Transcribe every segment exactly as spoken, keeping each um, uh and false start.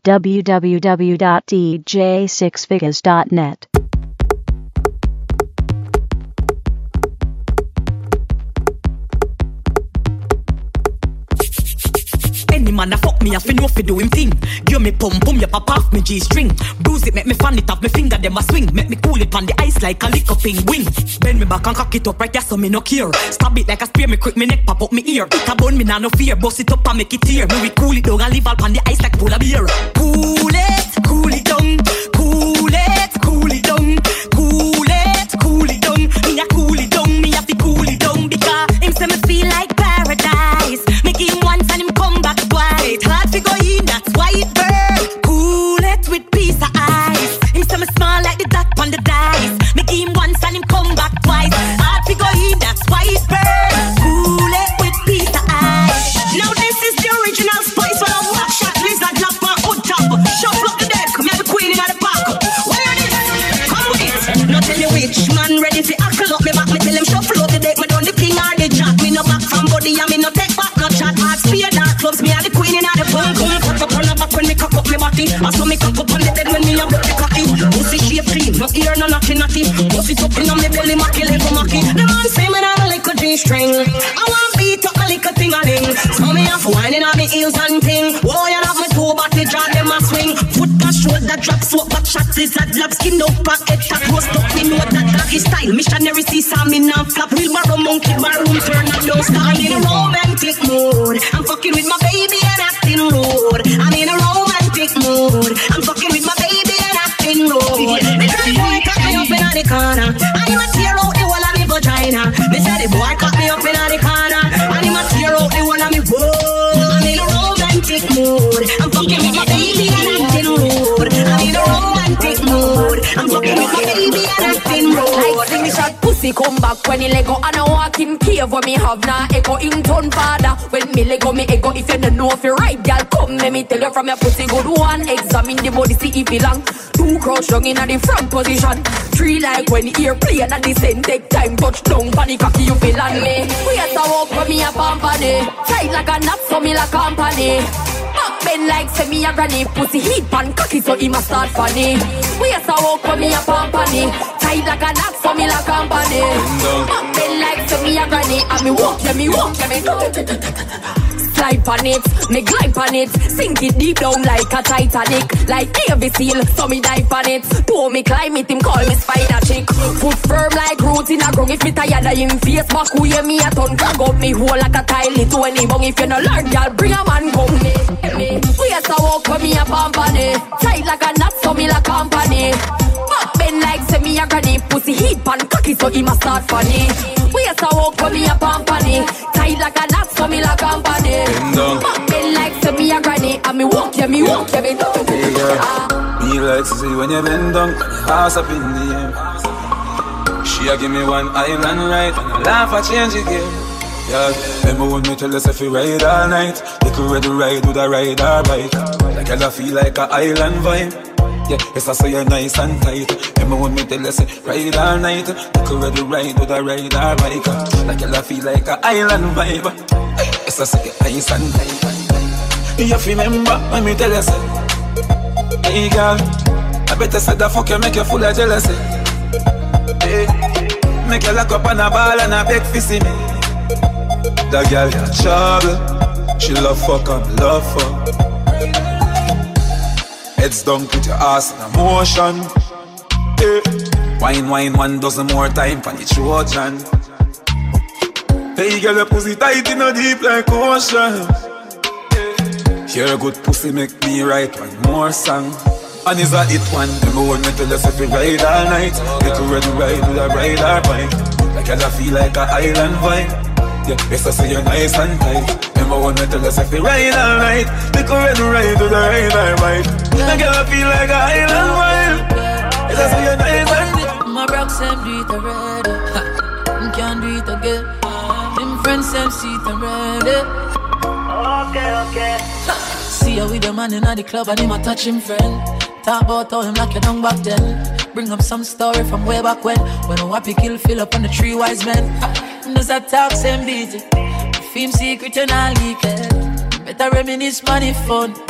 w w w dot d j six figures dot net. Any man a fuck me, I fin know fi do him thing. Give me pum pum, ya pop off me G-string. Bruise it, make me fan it off me finger, them a swing. Make me cool it on the ice like a lick up in wing. Bend me back and cock it up right there so me no care. Stab it like a spear, me quick me neck pop up me ear. It a bun me nah no fear, bust it up and make it tear. Me we cool it down and leave all on the ice like polar beer. Cool it, cool it down. Cool it, cool it down. Cool it, cool it down. Me a cool it down, me have to cool it down because him say me feel like paradise. Make him once and him come back twice. Hard to go in, that's why it burn. Cool it with piece of ice. Him say me small like the dot on the dice. Make him once and him come back twice. Hard to go in, that's why it burn. Cool it with piece of ice. Now this is the original spice. When I walk shot, lizard lock my hood top. Shuffle up the deck, me have the queen in the park. Where this? Come with. Not tell you which man ready to ackle up me back. Me tell him shuffle up the deck. Me done the king or the jack. Me no back from body and me no take back no chat. Hard spear dark clubs. Me are the queen in the punk. Cock up on the back when me cock up me body. I saw me cock up on the dead when me a broke the cocky. Pussy shape clean, no ear, no naughty naughty. Pussy up in on me belly, macky level macky. The man say me not a little G-string. I want beat up my little ting-a-ling. So me have whining on me heels and ting. Whoa, you have me two body jaw, them a swing. Foot and shoulder drop, swap back shots is a drop. Skin up, back head tap, roast up, me know that doggy style. Missionary see some me now flap. Real barrow monkey, barroom turn and don't stop. I'm in a romantic mood. I'm fucking with my baby and acting rude. I'm in a romantic mood. I'm fucking with my baby and acting rude. Me say the boy cut me up in the corner. And he must tear out the whole of me vagina. Me say the boy cut me up in the corner. And he must tear out the whole of me whoa. I'm in a romantic mood. I'm fucking with my baby and acting rude. I'm in a romantic mood. I'm fucking with my baby and acting rude. Like sing the shot pussy come back when he lego. And I walk in cave where me have now echo in turn father. When me lego me ego. If you don't know if you're right, girl, come let me tell you from your pussy good one. Examine the body, see if it long. Two crouch down in the front position. Three like when the ear play and the same take time. Touch down, panic cocky you feel on me. We have to walk for me a company. Tight like a knot for me like company. Back bend like say me a granny. Pussy heat pan cocky so he must start funny. We have to walk for me a company. Tight like a knot for me like company. Back bend like say me a granny. And me walk, yeah me walk, yeah me slide on it, me glide on it. Sink it deep down like a Titanic. Like Navy Seal, so me dive on it. To me climb it, him call me spider chick. Foot firm like roots in a ground. If me tired of him face back, who hear me a ton. Drag up me hole like a tile to any bung. If you no learn, y'all bring a man come me, me. We have to walk for me a company. Tight like a knot, so me like company. Back bend like say me a granny. Pussy heat pan cocky, so he must start funny. We have to walk for me a company. Tight like a knot, so me like company. Back bend like say me a granny. And me walk, yeah me walk, yeah me do. Me like to see when you bend down, ass up in the air. She a give me one island right, and I laugh at change again. Yeah, remember when me tell us if we ride all night, you could ready ride with a ride or bike. Like I feel like a island vibe. Yeah, yes I say you're nice and tight. Remember when me tell us ride all night, you could ready ride with a ride or bike. Like I feel like a island vibe. Yes I say you're nice and tight. You have to remember when me tell us, hey girl, I better say the fuck you make you full of jealousy. Hey, make you lock up on a ball and a beg for see me. That girl got trouble. She love fuck and love fuck. Heads down, put your ass in a motion. Hey, wine, wine, one dozen more time for the Trojan. Hey girl, your pussy tight in a deep like ocean. Hear a good pussy make me write one more song. And is a hit one. Remember when me tell us if we ride all night, you could ready ride with a ride or bike. Like I feel like a island vibe. Yeah, yes I say you're nice and tight. Remember when me tell us if we ride all night, you could ready ride with a ride or bike. Like I feel like a island vibe. Yes I say you're nice and tight. My broke them do it already. I can't do it again. Them friends them see it already. Okay, okay. See you with the man in the club and him a touch him friend. Talk about how him lock you down back then. Bring up some story from way back when. When a wappy kill fill up on the three wise men. Does that talk same busy? Film secret and all leak it. Better reminisce money fun.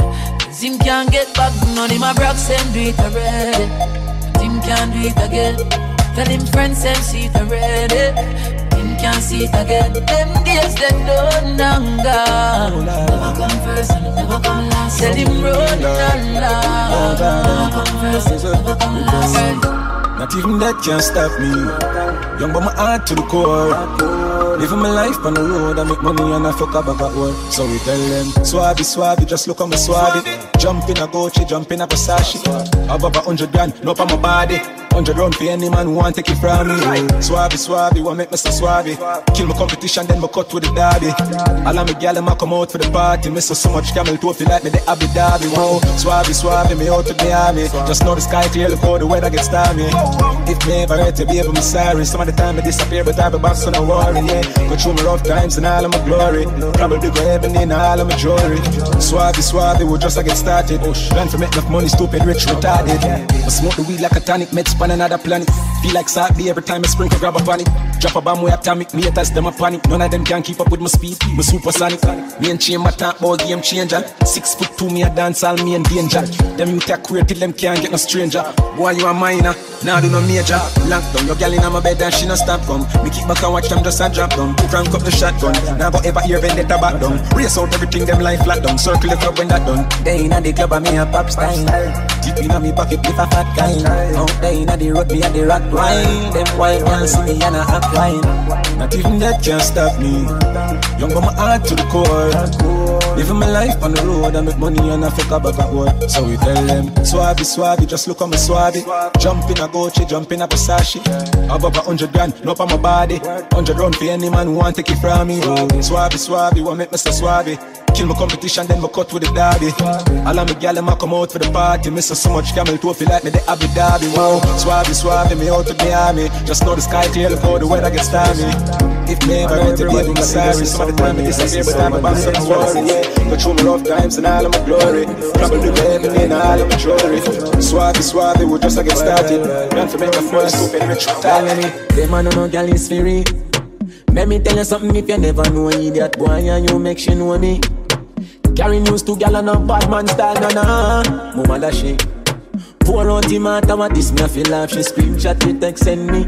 Him can't get back, none of my brothers them do it already. Him can't do it again. Tell him friends them see it already. Him can't see it again. Them days them done and gone. Never come first and never come last. Tell him run and laugh. Never come first and never come last. Not even that can stop me. Young but my heart to the core. Living my life on the road, I make money and I fuck up back at work. So we tell them, swabby, swabby, just look on me swabby. Jump in a Gucci, jump in a Versace. Above a hundred grand, no for my body. Hundred round for any man who want to take it from me. Swabby, swabby, want make me so swabby. Kill my competition, then my cut with the derby. All of my gal and I come out for the party. Miss so much camel toe, feel like me the Abu Dhabi. Whoa, swabby, swabby, me out to the army. Just know the sky clear, look how the weather gets stormy. If me ever hurt to be able, I'm sorry. Some of the time I disappear, but I be back, so no worry, yeah. Go through my rough times and all of my glory. Probably go heaven in all of my jewelry. Swabby, swabby, we just I get started. Plan for make enough money, stupid, rich, retarded. I smoke the weed like a tonic, meds on another planet. Feel like Saturday every time I sprinkle, grab a panic. Drop a bomb with atomic, me haters, them a panic. None of them can keep up with my speed, my supersonic. Me and Chamber talk about game changer. Six foot two, me a dance all me in danger. Them you take queer till them can't get no stranger. Boy, you a minor, now do no major. Lock down, your girl in my bed and she no stop come. Me keep back and watch them just a drop down. Crank up the shotgun, now go ever hear vendetta back down. Race out everything, them life flat down. Circle the club when that done. They inna the club and me a pop style. Deep inna me pocket with a fat kind. Out there inna the road, me a the rock wine. Them white can't see me and a hot wine. Not even that can stop me. Young but my heart to the core. Living my life on the road, I make money and I fuck up back at work. So we tell them, swabby, swabby, just look on me swabby. Jump in a Gucci, jump in a Versace. Above a hundred grand, no for my body. Hundred round for any man who want to take it from me. Swabby, swabby, want make me so swabby. Kill my competition, then my cut with the derby. All of my gal and I come out for the party. Miss so much camel toe, feel like me the Abu Dhabi. Wow, swabby, swabby, me out to the army. Just know the sky clear, look how the weather gets stormy. If me ever hurt to be able to sorry. Some of the time I disappear, but I'm about to worry, yeah. Go through my rough times and all of my glory. Probably go heaven in all of my jewelry. Swabby, swabby, we just a get started. Plan to make a first stupid rich retarded. Them man no gal is free. Let me tell you something, if you never know idiot boy and you make she know me. Carry news to gal and a bad man style, na na. Mama da she pour out the matter, what this me a feel like. She screenshot me, text send me.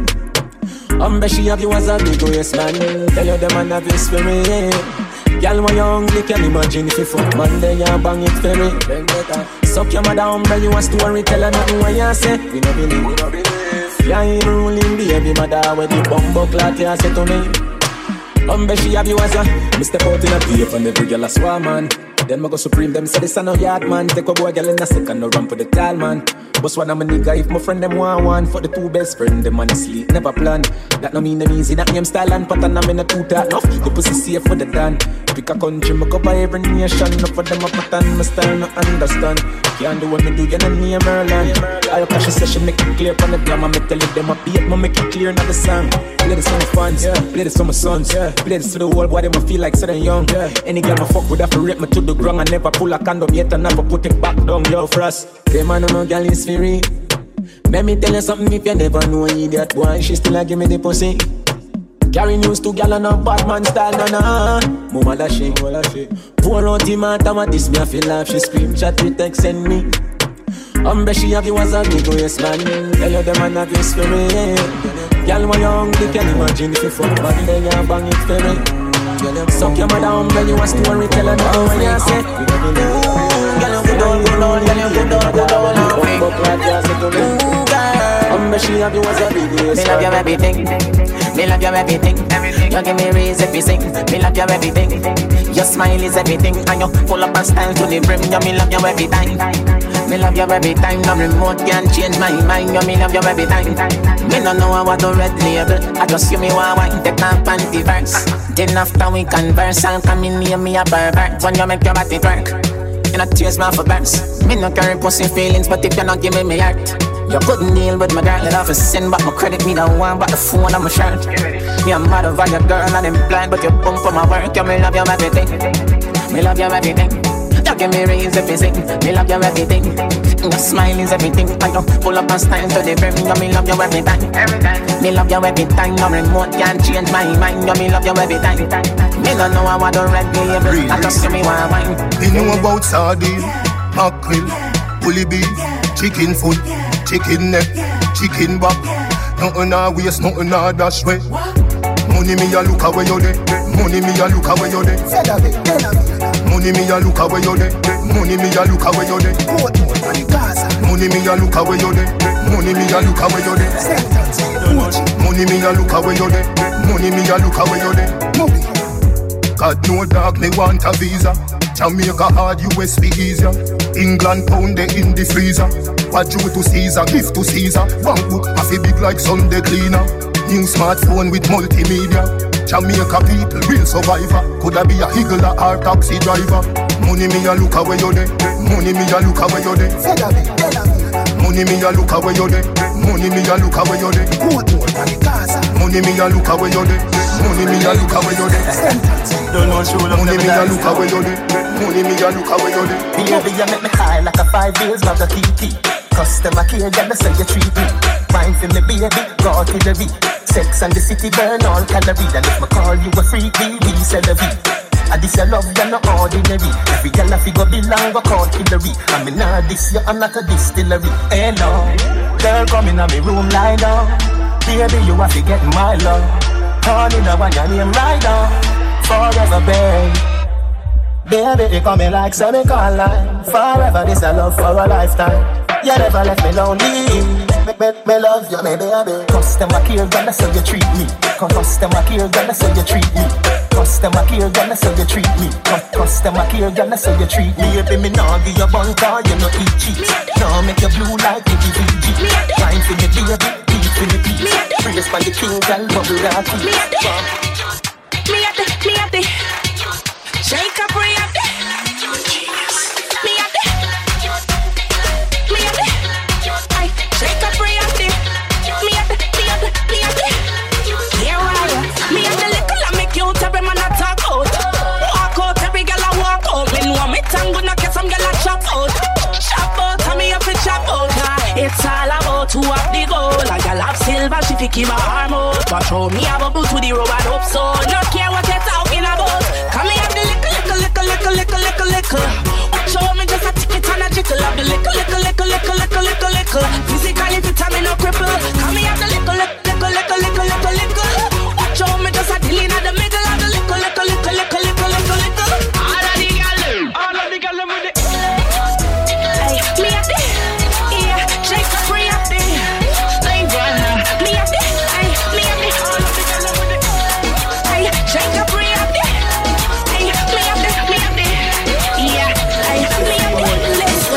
Um, but she have you as a big yes man. Tell you the man have this for me. Girl, when you're hungry, can imagine if you fuck man, then you bang it for me. Suck your mother, umbre, you a story, tell her nothing what you say. We no believe, we no believe. You ain't ruling baby mother, where the bumbo clot you say to me. Umbre, she have you as a me step out in a beef and every girl a swarm man. Then I go supreme, them say this a no yard man. Take a boy girl in a second, no run for the tall man. Boss one of my nigga, if my friend them want one. For the two best friend, them honestly never plan. That no mean them easy, that name style and pattern, I'm in a two talk enough. The pussy safe for the dan. Pick a country, me cover every nation. Enough for them a pattern, my style no understand. Can't do what me do, you know me a Merlin. I'll cash a session, make it clear from the drama. Me tell it them a beat, me make it clear, not the song. Play this for my fans, yeah. Play this for my sons, yeah. Play this for the whole boy, them a feel like so young, yeah. Any girl my fuck would have to rape me to the ground. I never pull a condom yet and never put it back down, yo, for us. Them man no girl is free. Let me tell you something, if you never know idiot boy, she still a give me the pussy. Carry news to gal and a bad man style, na na. Mama da she pour out the matter, what this me a feel like. She scream, chat, me text, send me. Umbre, she have you as a big yes man. Tell you the man have this for me. Gal, when you're hungry, can imagine if you fuck man, then you bang it for me. Suck your mother, umbre, you a story, tell her now when you say. Gal, you go down, go down, gal, you go down, go down, go down. Umbre, she have you as a big yes man. Me love you everything. Me love you everything. You give me reason to sing. Me love you everything. Your smile is everything, and you full up a style to the brim. You me love you every time. Me love you every time. No remote can change my mind. You me love you every time. Me no know what the red label. I just you me one wine, take my panty verse. Then after we converse, I'll come in near me a pervert. When you make your body twerk, you not tears my for burns. Me no carry pussy feelings, but if you not give me me heart. You couldn't deal with my girl, you'd have to send back my credit. Me don't want but the phone on my shirt. Me a mad over your girl and I'm blind, but you bump for my work. You me love you everything. Me love you everything. You give me reason to sing. Me love you everything. Your smile is everything. I don't pull up a style to the brim. You me love you every time. Me love you every time. No remote can't change my mind. You me love you every time. Me don't know how I do red label. I just see me one wine. They know about Saudi. mackerel, bully beef, chicken foot, chicken neck, chicken back. Nothing a waste, nothing a dash way. Money me a look away you dey. Money me a look away you dey. Money me a look away you dey. Money me a look away you dey. Money me a look away you dey. Money me a look away you dey. Money me a look away you dey. Money me a look away you dey. God no dog me want a visa. Jamaica hard, U S be easier. England pound they in the freezer. What due to Caesar, gift to Caesar. Bank book a fi big like Sunday cleaner. New smartphone with multimedia. Jamaica people, real survivor. Coulda be a higgler or taxi driver. Money me a look away you dey. Money me a look away you dey. Money me a look away you dey. Money me a look away you dey. Money me a look away you dey. Money me a look away you dey. Money me a look away you dey. Money me a look away you dey. Baby, you make me high like a five years bag of Kiki. Customer care, girl, that's how you treat me. Wine for me, baby, go to the V. Sex and the city burn all calories. And if me call you a freak, we sell the V. And this your love, you're not ordinary. Every girl I figure belong, go call Hillary. I mean, nah, this you, I'm not a distillery. Hey, no, girl, come in my room, lie down. Baby, you have to get my love. Honey, the one your name right down. Forever, babe. Baby, you coming like semi-colline. Forever, this a love for a lifetime. You never left me lonely. Me, me, me love you, me baby. Customer care, girl, that's how you treat me. Customer care, girl, that's how you treat me. Customer care, girl, that's how you treat me. Customer care, girl, that's how you treat me. Baby, me nah give you bun car, you no eat cheap. Nah make you blue like P T V G. Wine for me, baby, beat for me, beat. Praise for the king, girl, bubble rock. Me at the, me at the, me at the. Shake up, me at the. Me at the, me at the. I shake up, me at the. Me at the, me at the, me at the. Yeah, right. Me at the little I make you every man I talk out. Walk out, every girl I walk out. Me know me tongue gonna get some girl I chop out. Chop out, and me have to chop out. It's all about who have the gold. A girl have silver, she fi keep her arm out. But show me have a boot to the road and up so. Not care what you're talking about. Come here, have the little, little, little, little, little, little, little. Watch out, me just a tick it and a jickle. Have the little, little, little, little, little, little, little. Physically fit and me no cripple. Come here, have the little, little, little, little, little, little. Watch out, me just a deal in the middle. Have the little, little, little, little, little, little, little. All of the gals, all of the gals with it. Hey, me at the, yeah, shake the free at the. Like one, me at the, hey, me at the, all of the gals with it. Hey, shake the free at the. Hey, me at the, me at the, yeah, hey, me at the.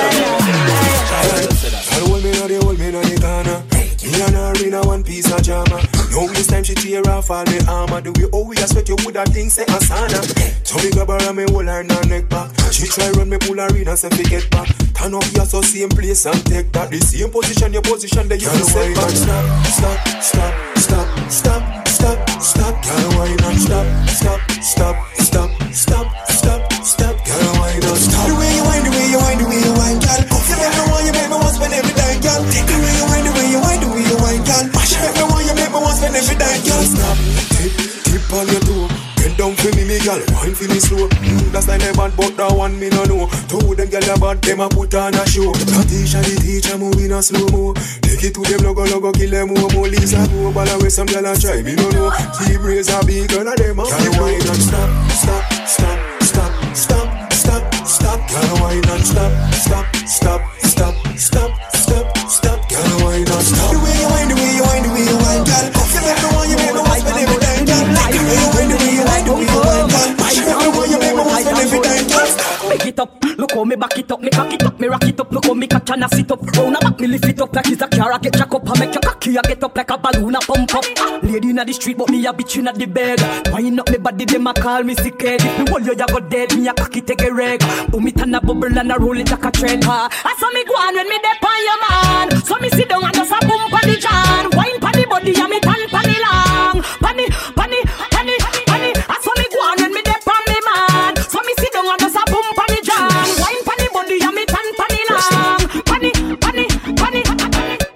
Listen, I hold me now, they hold me now, the corner. Me and her in a one piece of jama. Now this time she tear off all the armor. The way how we expect you would have things say Asana. So me grab her and me hold her in her neck back. She try run me pull her in and say fi get back. Turn up here so same place and take that. The same position, your position that you can set back. Stop, stop, stop, stop, stop, stop, stop. Girl, why not stop, stop, stop, stop, stop, stop, stop. Girl, why not stop? The way you wind, the way you wind, the way you wind, girl. You make me want, you make me want spend every day, girl. The way you wind, the way you wind, the way you wind, girl. You make me want, you make me want spend every day, girl. Stop, tip, tip on your toe. Bend down for me, me girl, wine for me slow. Mm, that's like they bad, but that one me no know. Two them girl are bad, them a put on a show. The teacher, the teacher moving a slow mo. Take it to them, logo, logo, kill them more, more. Lisa go, but I some girl a try, me no know. Team raise a big girl, and them a girl, why not stop, stop, stop, stop, stop, stop, stop. Girl, why not stop, stop, stop, stop, stop, stop, stop. Girl, why not stop? The way you wind, the way you wind, the way you wind, girl. You make me want, you make me want spend every day, girl. The way you wind, the way you wind, the way you wind, girl. You make me want, you make me want spend every day, girl. Big it up, look how me back it up, me cock it up, me rock it up, look how me catch and I sit up. Round a back me lift it up like it's a car, I get jack up, I make your cocky, I get up like a balloon, I pump up. Lady inna the street, but me a bitch inna the bed. Wind up me body, them a call me sick head. If me hold you, you go dead, me a cocky take a reg. Boom it and a bubble and a roll it like a trend. I saw me go on when me dep on your man. So me sit down and just a boom pan the jan. Wine pan the body and me tan pan the long. Pan the, pan the, pan the, pan the. I saw me go on when me dep on me man. So me sit down and just a boom pan the jan. Wine pan the body and me tan pan the long. Pan the, pan the, pan the, pan the. Pan the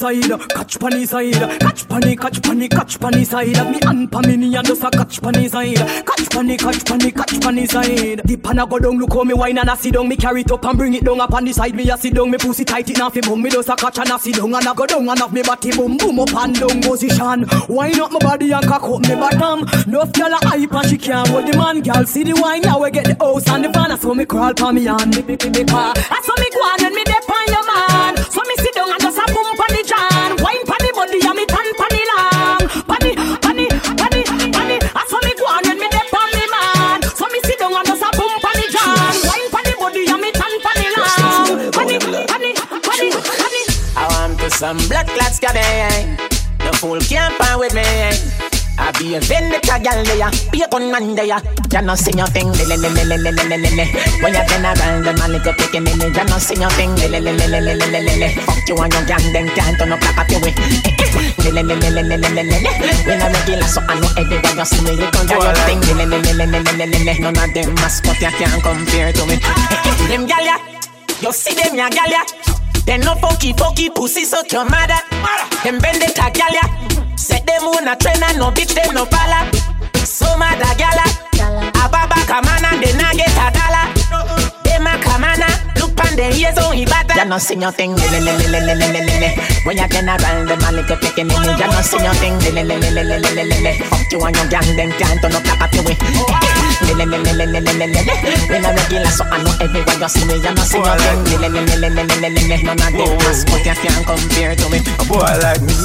side, catch pani side, catch pani, catch pani, catch pani side. Me and Pamini and just a catch pani side, catch pani, catch pani, catch pani side. The pana go down, look how me wine and I sit down. Me carry it up and bring it down up on the side. Me a sit down, me pussy tight it now fi boom. Me just a catch and I sit down and I go down and have me body boom boom up and down position. Wine up my body and cock up me bottom. Nuff gyal a hype and she can't hold the man. Gyal see the wine now we get the house and the van. So me crawl pa me and me me me me car. That's how me go on when me dep on your man. So me sit down and just a boom pa the John. Wine pa the body and me tan pa the long. Pa the pa the pa the pa the. That's how me go on when me dep on me man. So me sit down and just a boom pa the John. Wine pa the body and me tan pa the long. Pa the pa the pa the pa the. I want to some blood clots cabin. The fool can't pan with me. I be a vendetta gal there, be a gunman there. You no sing your thing, le le le le le le le le le. When you turn around, the man little picking in it. You no sing your thing, le le le le le le le le le. Fuck you and your gang, then can't turn up like a way. Le le le le le le le le le. When I regular, so I know everyone you see me. You can't do your thing, le le le le le le le le. None of them mascot you can't compare to me. Them gal ya, you see them ya gal ya. They no funky funky pussy so your mother. Them vendetta gal ya. Set them on a train and no bitch them no pala. So mad a gala Ababa kamana and they not get a dollar. Them a kamana look pan the ears on he batter. You no sing your thing le le le le le le le le. When you turn around them a little picking in it. You no sing your thing le le le le le le le le le. Fuck you and your gang them can't turn up like a peewee. Le le le le le le le le le. When I regular so I know everywhere you see me. You no sing your thing le le le le le le le le. None of them mascot you can't compare to me. A boy like me,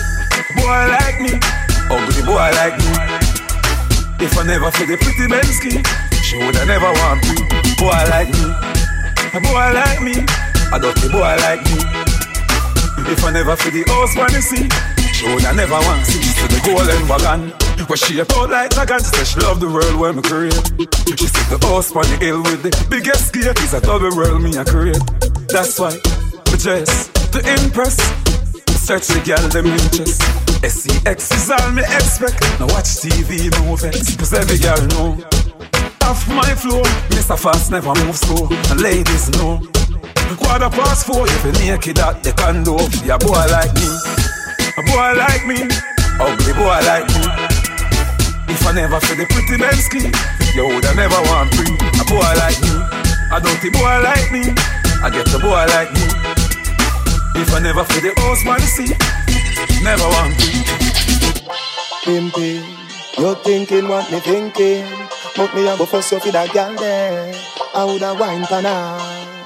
boy like me, ugly boy like me. If I never feel the pretty Bensky, she woulda never want me. Boy like me, a boy like me, a dirty boy like me. If I never feel the house when you see, she woulda never want see. To the golden wagon, where she a out like dragon. She said she love the world when me create. She said the house on the hill with the biggest gate is a double world me a create. That's why me dress to impress. Search the girl them interest. S E X is all me expect. Now watch T V no vex. Cause every girl know off my floor, Mister Fast never move slow. And ladies know quarter past four, if you naked at the condo. Yeah, boy like me, a boy like me, ugly boy like me. If I never feel the pretty Bensky, you woulda never want free. A boy like me, a dirty boy like me, I get a boy like me. If I never feel the house man see, never want to. Pimpin', you thinking what me thinking? But me a go fuss you for that girl there. I woulda wine for now.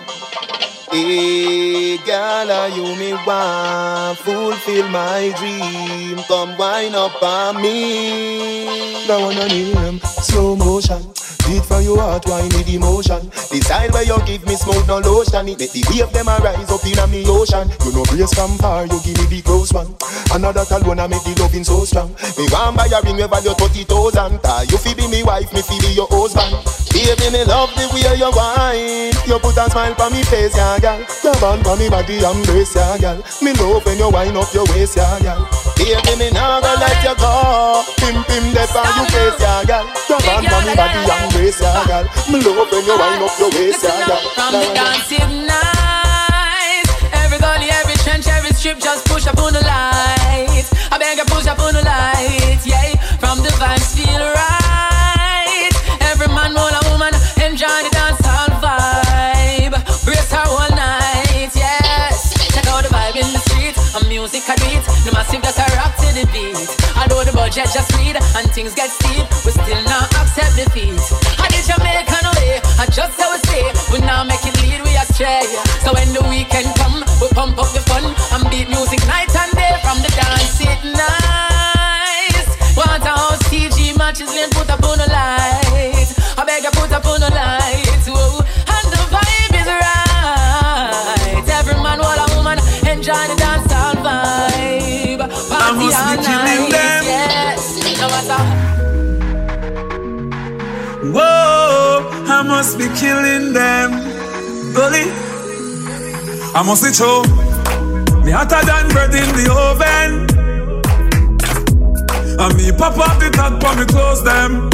Hey, girl, you me want fulfill my dream. Come wine up on me. That one I name slow motion. Beat for your heart, wine with emotion. The style where you give me smoke, no lotion. It make the wave them a rise up in a me ocean. You know brace from far, you give me the close one. Another alone a make the loving so strong. Me want buy a ring where value thirty thousand. You fi be me wife, me fi be your husband. Baby, me love the way you wine. You put a smile on me face, yeah, girl. You band for me body and brace, yeah, girl. Me love when you wine up your waist, yeah, girl. Baby, me nah go let you go. Pim pim dep on your face, yeah, girl. You band for me body and brace, yeah, girl. Me love when you wine up your waist, yeah, girl. From the dancing night, every gully, every trench, every strip, just push up on the light. I beg you push up on the light, yeah. From the vibes feel right. Every man, all a woman, enjoy the dancehall vibe. Brace her all night, yes. Check out the vibe in the street, a music I beat. The massive just a rock to the beat. Although the budget just lead and things get steep, we still not accept defeat. I did Jamaican way, I just how we say. We now make it lead, we astray. So when the weekend come, we pump up the fun and beat music night and day. From the dance it nice. Want a house T G matches, then put up on the light. I beg you put up on the light. Whoa. And the vibe is right. Every man, all a woman, enjoy the dancehall vibe. Party all night, yes. No matter. Whoa, I must be killing them. Bully, I must be true. Me hotter than bread in the oven. And me pop up the top and me close them.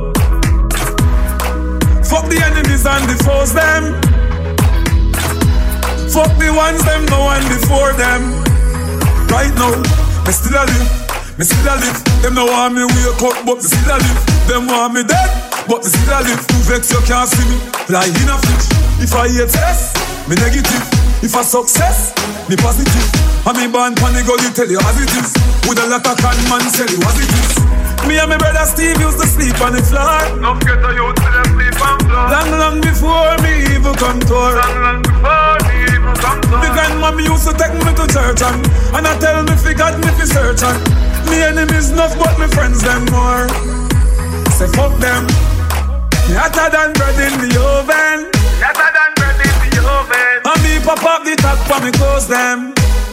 Fuck the enemies and the foes them. Fuck the ones them no one before them. right now, me still a live, me still a live. Them no want me wake up, but me still a live. Them want me dead, but me still a live. You vex, you can't see me, like in a fridge. If I hate test, me negative. If I success, me positive. I me born pon the gully, tell you as it is. With a lot of con man, tell you as it is. Me and my brother Steve used to sleep on the floor. No get a youth to them sleep on floor. Long, long before me even come tour. Long, long before me even come tour. The grandmommy used to take me to church and And I tell me fi God me fi search and me enemies enough but me friends them more. Say fuck them. Me hotter than bread in the oven. Hotter than bread in the oven. And me pop up the top for me close them.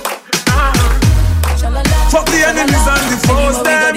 Fuck the enemies and the foes them.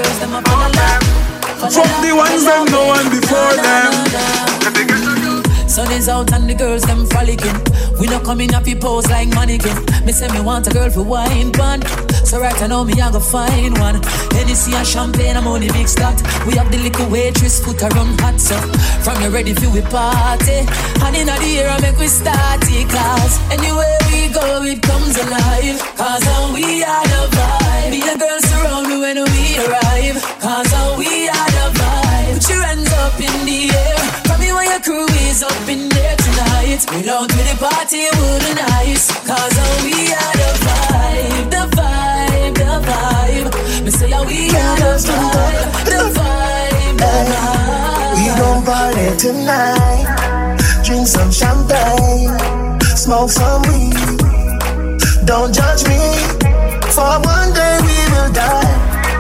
Fuck the ones them no one before them. Sun is out and the girls them frolicking. We not coming up, you pose like mannequin. Me say me want a girl for wine pan. So right now me I go find one. Hennessy and champagne, I'm only mixed that. We have the little waitress foot around hot so from you ready for we party. And in the air I make we start it. Cause anywhere we go it comes alive. Cause uh, we are the vibe. Me and girls surround me when we arrive. Cause uh, we are the vibe. Put your hands up in the air. From me when your crew is up in there tonight. We don't do the party would nice. Cause uh, we are the vibe. The vibe, the vibe. Me say uh, we are the vibe. The vibe, the vibe. We gon' party tonight. Drink some champagne. Smoke some weed. Don't judge me. For one day we will die.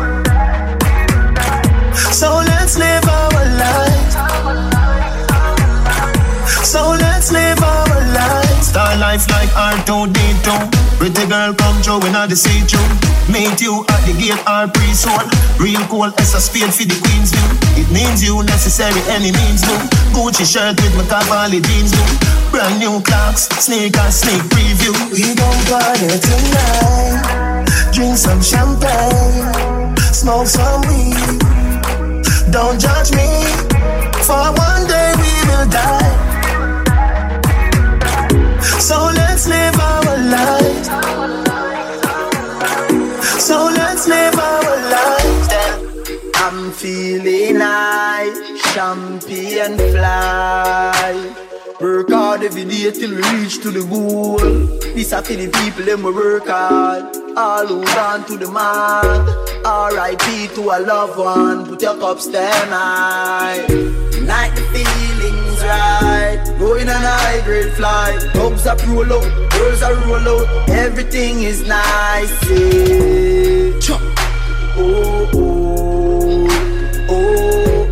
So let's live our lives. So let's live our lives. Star life like R two D two. Pretty girl come through when I see you. Meet you at the gate or pre-sold. Real cool as a spade for the Queen's view. It means you necessary any means do. Gucci shirt with my Cavalli jeans do. Brand new clocks, sneakers, sneak preview. We gon' party tonight. Drink some champagne. Smoke some weed. Don't judge me. For one day we will die. So let's live our lives. So let's live our lives. I'm feeling high. Champagne fly. Work hard every day till we reach to the goal. This are for the people them we work hard. All who gone to the mark. R I P to a loved one. Put your cups down high. Tonight the feeling's right. Going on a high grade flight. Clubs are roll out, girls are roll out. Everything is nice. Yeah. Oh oh oh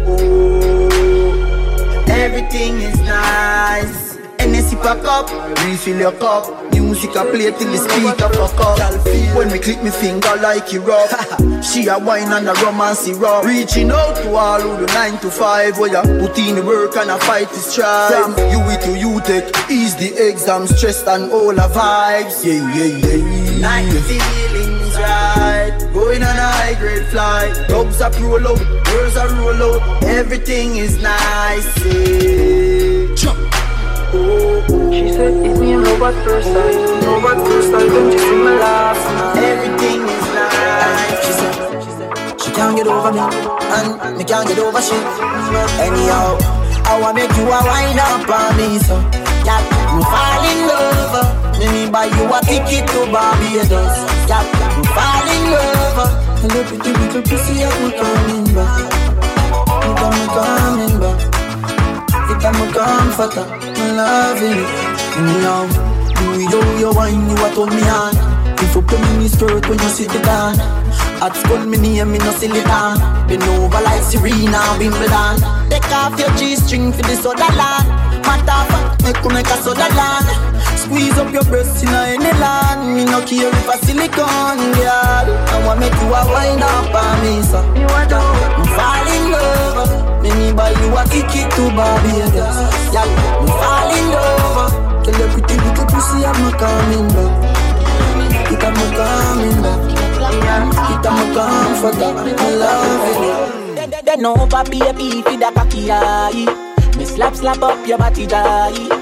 oh. Everything is nice. N S C pack up, refill your cup. Music a play till the speaker fuck up. When me click me finger like it rough. She a wine and a romance rough. Reaching out to all who do nine to five. Where you put in the work and a fight is strive. From U E to U Tech, ease the exam, stress and all the vibes. Yeah, yeah, yeah. Night the feelings right. Going on a high grade flight. Dogs are roll out, girls are roll out. Everything is nice. Yeah. Jump. Oh, oh. She said, it's me and no bad first sight. No bad first sight, don't you see my laugh? Everything is nice. She said, she said, she can't get over me, and me can't get over shit. Anyhow, I wanna make you a wind up on me, so yeah, you fall in love. Let me buy you a ticket to Barbados. Yeah, you fall in love. And look at the little pussy, I'm coming back. I'm coming back. I'm a comforter, I'm loving it. Now, do you do your wine, you a told me on. If you put me in the skirt when you sit it down. At school, me name, me no silly down. Been over like Serena, Wimbledon. Take off your G-string for the soda land. Matter fuck, make you make a soda land. Squeeze up your breasts in any land. Me no care if a silicone, girl. I want make you a wine up on me, so you a do. I'm fall in love. Let me buy you a ticket to Barbados. Yeah, I'm fall in love. Tell your pretty little pussy I'm not coming back. It I'm not coming back. It I'm not comfortable. I love it. They know baby if you da cocky eye. Me slap slap up your body die.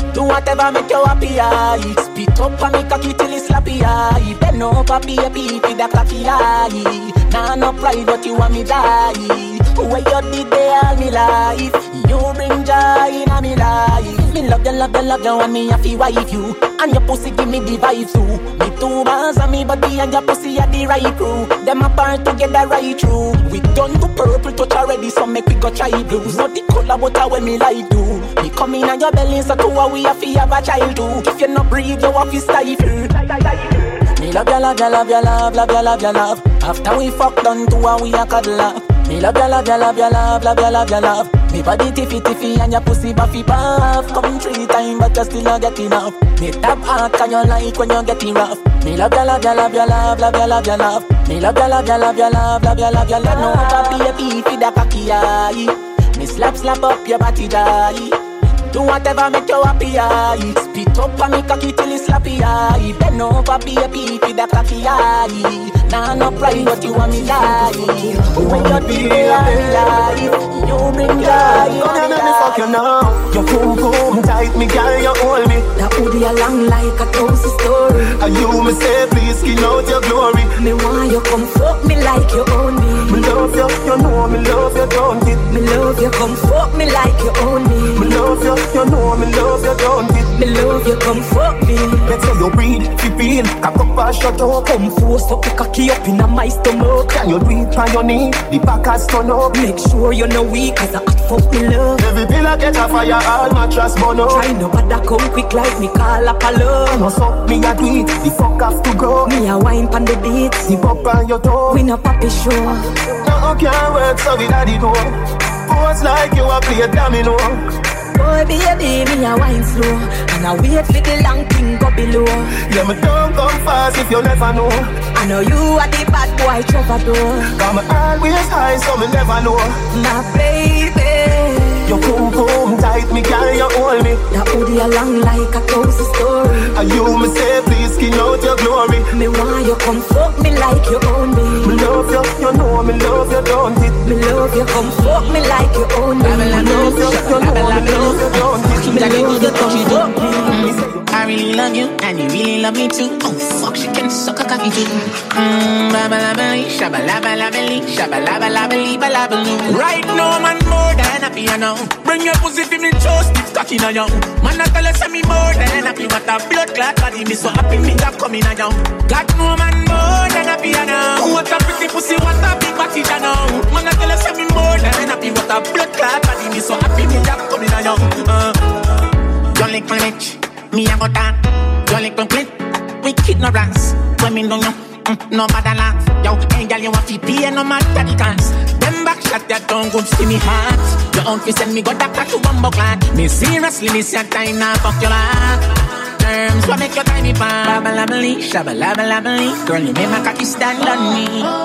Do whatever make you happy, aye. Spit up and make a kitty slappy, aye. Bend over, baby, with the cocky eye. Nah, no pride, but you want me die. Where you did they all me life. You bring joy in a me life. Me love you, love you, love you, and me happy wife you. And your pussy give me the vibe too. Me two bars and me body and your pussy are the right crew. Them apart together right through. We done to purple touch already, so make we go try blues. Not the color, but I when me like do. Me come in on your belly, so two we have to have a child too. If you not breathe, you have to stifle. Me love you, love you, love you, love, love you, love you, love. After we fuck done two and we a cuddle up. Me love you, love you, love you, love, love you, love you, love. Me body tiffy tiffy and your pussy buffy buff. Come three times but you still not get enough. Me tap hard can you like when you getting rough. Me love you, love you, love you, love, love you, love you, love. Me love you, love you, love you, love, love you, love you, love. No over baby for the cocky eye. Me slap slap up your body die. Do whatever make you happy, aye. Spit up and make a kitty slappy, aye. Bend over, baby, with the cocky eye. Nah, no pride, but you want me die. When you do me life, you bring joy. Gonna make me fuck you now. You boom boom tight, me girl, you hold me. That would be a long like a toasty story. And you me say, please skin out your glory. Me want you come fuck me like you own me. Me love you, you know me love you, don't it? Me love you, come fuck me like you own me. Me love you. You know me love you, don't it? Me love you, come fuck me. Let's say you breathe, fifteen, cock up and shut up. Come force up the cocky up in my stomach. Can you do it on your knee? The back has turn up. Make sure you're no weak, cause I hot fuck me love. Every pillar get a fire, all mattress burn up. Try no bother come quick like me call up a love. No suck me a do it, the fuck have to go. Me a wine pan the beats, the pop on your toe. We no papi show. No can't work so we daddy go. Pose like you a play domino. Boy, baby, me a wine slow. And I wait for the long thing go below. Yeah, me don't come fast if you never know. I know you are the bad boy troubadour. Cause me always high so me never know. My baby, you boom boom tight, me carry you hold me. That would be a long like a cozy story. And you me say please skin out your glory. Me want you come fuck me like you own me. Me love you, you know me love you, don't it? Me love you, come fuck me like you own me. Me love you, you know me love you, don't it? Me love you, come fuck me. I really love you, and you really love me too. Oh fuck, she can suck a cocky too. Mmm, ba ba la ba li, shabba la ba la ba li, shabba la ba la ba li, ba la ba loo. Right now, man, more than happy, you know. Bring your pussy for me, just it's cocky now, young. Man, I tell her, say me more than happy. What a blood clot body, me so happy, me that coming now, young. Got no man more than happy, you know. What a pretty pussy, what a big body, you know. Man, I tell her, say me more than happy. What a blood clot body, me so happy, me that coming now, young. Uh, don't lick my bitch. Me a got that, you lick my clit. We ignorance, when me know you, mm, no matter laugh. Yo, hey girl, you want to pay no matter the cost. Them back shot that don't good see me heart. Your own fi send me go doctor to bumbo clan. Me seriously, me say time now fuck your life. Terms what make your time me pan. Babalabaloo, shabalabalabaloo. Girl, you make my cocky stand on me.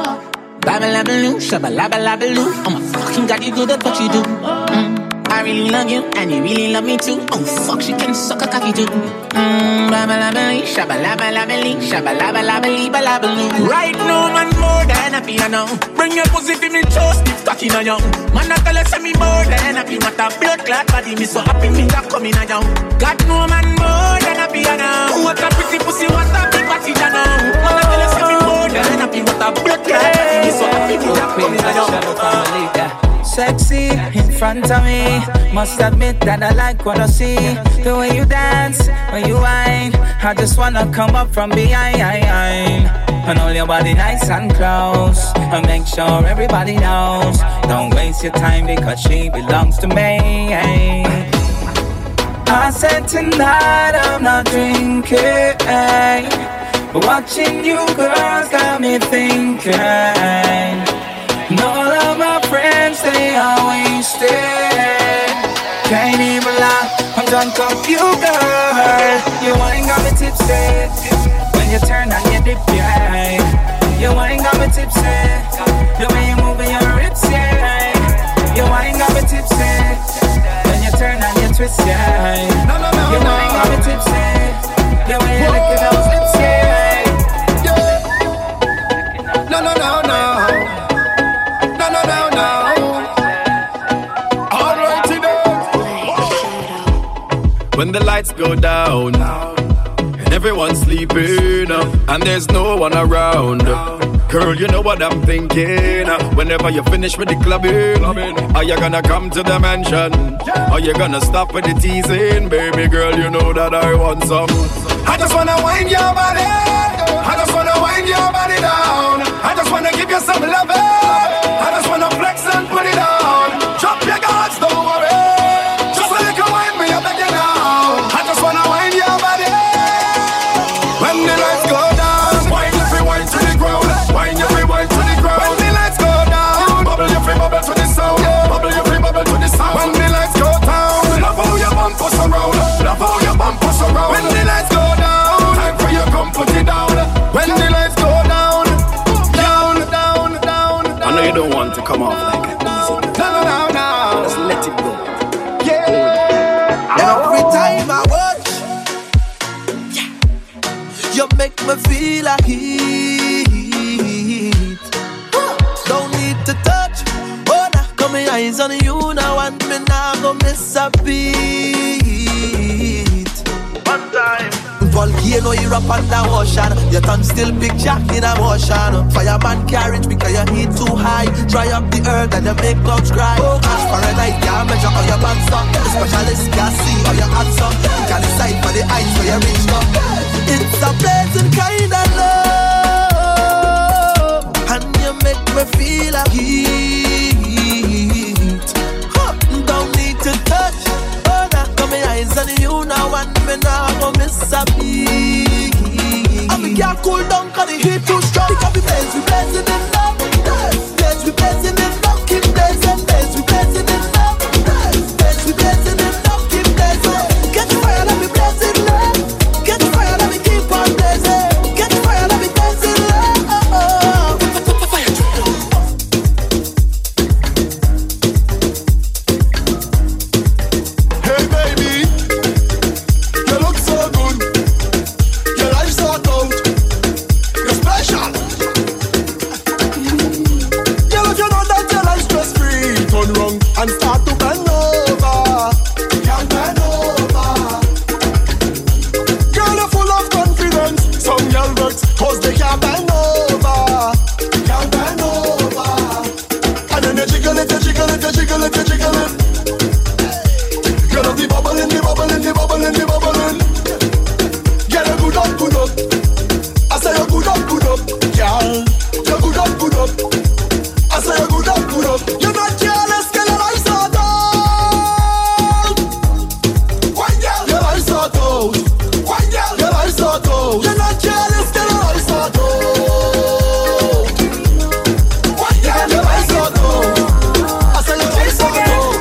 Babalabaloo, shabalabalabaloo. I'm a fucking god, you do that what you do. Mm. I really love you, and you really love me too. Oh fuck, she can suck a cocky too. Mmm, babalabali, shabalabalabaloo, shabalabalabaloo, balabaloo. Right now, man, more than happy, you know. Bring your pussy to me, just it's cocky now, young. Man, I tell her, say me more than happy. What a blood clot body, me so happy, me that coming now, young. Got no man more than happy, you know. What a pretty pussy, what a big body, you know. Man, I tell her, say me more than happy. What a blood clot body, me so happy, me that coming now, young. Sexy in front of me. Must admit that I like what I see. The way you dance, when you whine, I just wanna come up from behind and hold your body nice and close, and make sure everybody knows. Don't waste your time because she belongs to me. I said tonight I'm not drinking, but watching you girls got me thinking. And all of my friends, they are wasted. Can't even lie, I'm drunk off you, girl. You ain't got me tipsy. When you turn on your dip, yeah. You ain't got me tipsy. The way you moving your hips, yeah. You ain't got me tipsy. When you turn on your twist, yeah. No, no, no, you ain't got me tipsy. The way you look at those lips, yeah. No, no, no, no. When the lights go down and everyone's sleeping and there's no one around. Girl, you know what I'm thinking. Whenever you finish with the clubbing, are you gonna come to the mansion? Are you gonna stop with the teasing? Baby girl, you know that I want some. I just wanna wind your body, I just wanna wind your body down, I just wanna give you some love, I just wanna flex and put it on. Drop your guards, don't worry, just so you can wind me up again now. I just wanna wind your body. When the lights go down, wind your free wind to the ground, wind your free wind to the ground. When the lights go down, bubble your free bubble to the sound, bubble your free bubble to the sound. When the lights go down, love how your bump us around, love how your bump us around. When the lights go down, time for you come put it down. When the lights go down, down, down, down, down. I know you don't want to come off like that easy. No, no, no, no. Just let it go. Yeah. Every time I watch, you make me feel a heat. Don't need to touch. Oh, now got my eyes on you now, and me now go miss a beat. One time. Volcano, you up under ocean. Your tongue still picture in a motion. Fireman carriage because your heat too high. Dry up the earth and you make clouds cry. Oh, gosh, Fahrenheit can't measure how your pants up. The specialist can't see how your hands up. You can decide for the heights where you reach up. It's a pleasant kind of love, and you make me feel a heat. Huh. Don't need to touch. Oh, now got my eyes on you now, and me now go miss a beat. And we can't cool down cause the heat too strong. Because we blaze, we blazing in love. Blaze, we blazing in love. Keep blazing, blaze, we blazing in love. Blaze, we blazing in love. Keep blazing. Get the fire, let me blaze in love. Get the fire, let me keep on blazing. Get the fire, let me dance in love. Oh, oh. Hey baby, you look so good. Your life's so out. You're special. Girl, if you know that your life's stress free, turn round and start to bend over. Can't bend over. Girl, you're full of confidence. Some girl works cause they can't bend over. Can't bend over. And then you jiggle it, you jiggle it, you jiggle it, you jiggle it. You love the bubbling, the bubbling, the bubbling, the bubbling. Get a good up, good up. I say you good up, good up, girl. You good up, good up. I say you good up, good up. You're not careless, girl. Your life's so out. Why, girl? Your life's so out. Why, girl? Your life's so out. You're not careless, girl. Your life's so out. Why, girl? Your life's so out. I say your life's so out.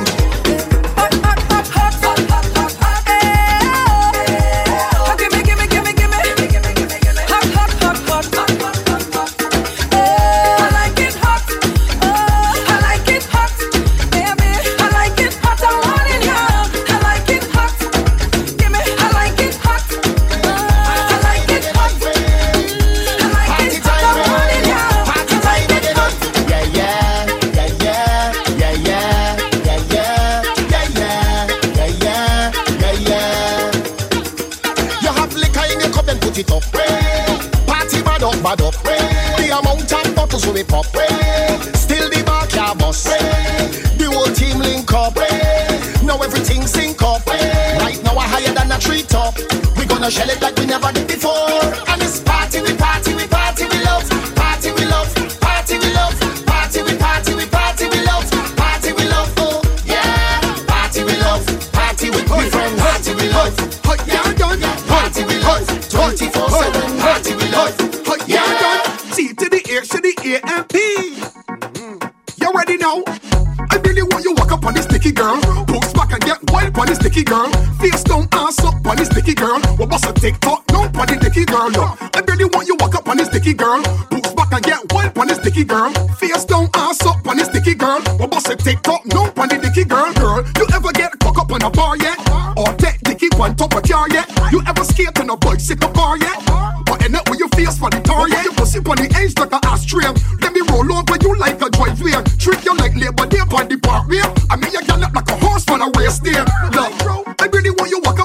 You have liquor in your cup and put it up. Party bad up, bad up. The amount of bottles we pop. Still the bar can't bust. The whole team link up. Now everything sync up. Right now we're higher than a tree top. We gonna shell it like we never did before. And it's party, we party, we party, we love. Party, we love. Party, we love. Party, we party, we party, we love. Party, we love. Oh, yeah. Party, we love. Party with my friends. Party, we love. Yeah, done. Party, we love. twenty-four seven. Party, we love. Yeah, done. C to the A, to the A M P. You ready now? I really want you walk up on this sticky girl. Pose back and get wild on this sticky girl. Face down, ass up on this sticky girl. What bust a TikTok now on this sticky girl? No. I really want you walk up on this sticky girl. Pose back and get wild on this sticky girl. Face down, ass up on this sticky girl. What bust a TikTok now on this sticky girl? Girl, you ever get cock up on a bar yet? Or take dicky on top of car yet? You ever skate on a bicycle bar yet? Or end up with your face for the tar yet? You pussy on the edge like a ashtray. Let me roll over you like a driveway. Treat you like labor day on the parkway. I mean you gal up like a horse for a race day. Look, I really want you walk up on this sticky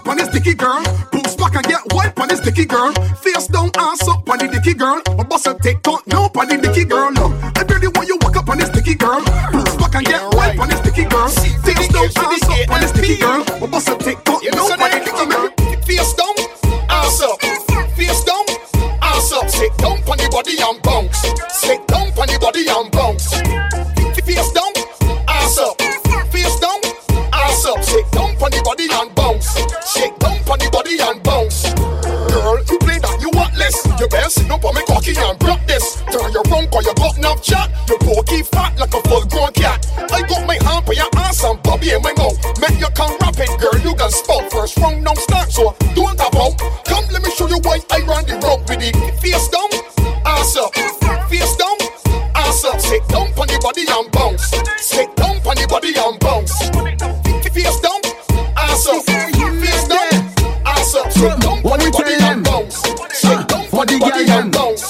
dicky girl. Boots back and get white on this dicky girl. Face down, ass up on the dicky girl. My boss will take talk now on the dicky girl. No, I really want you walk up on this dicky girl. Boots back and get white on this dicky girl. Face down, ass up on this dicky girl. My boss will take talk now on the dicky girl. Face down, ass up. Face down, ass up. Sit down on the body and bounce. Sit down on the body and bounce. Face down, ass up. Face down, ass up. Sit down on the body and bounce. Shake down on the body and bounce. Girl, you play that, you want less. You better sit up on me cocky and block this. Turn your front cause you got enough chat. Your pokey fat like a full grown cat. I got my hand for your ass and bobby in my mouth. Make you come rapid, girl, you can spout. First round now start, so don't tap out. Come, let me show you why I run the rope with it. Face down, ass up. Face down, ass up. Sit down on the body and bounce. Sit down on the body and bounce. Face down, ass up. Face down, ass up. Sit down on the body and bounce. Sit down on the body and bounce.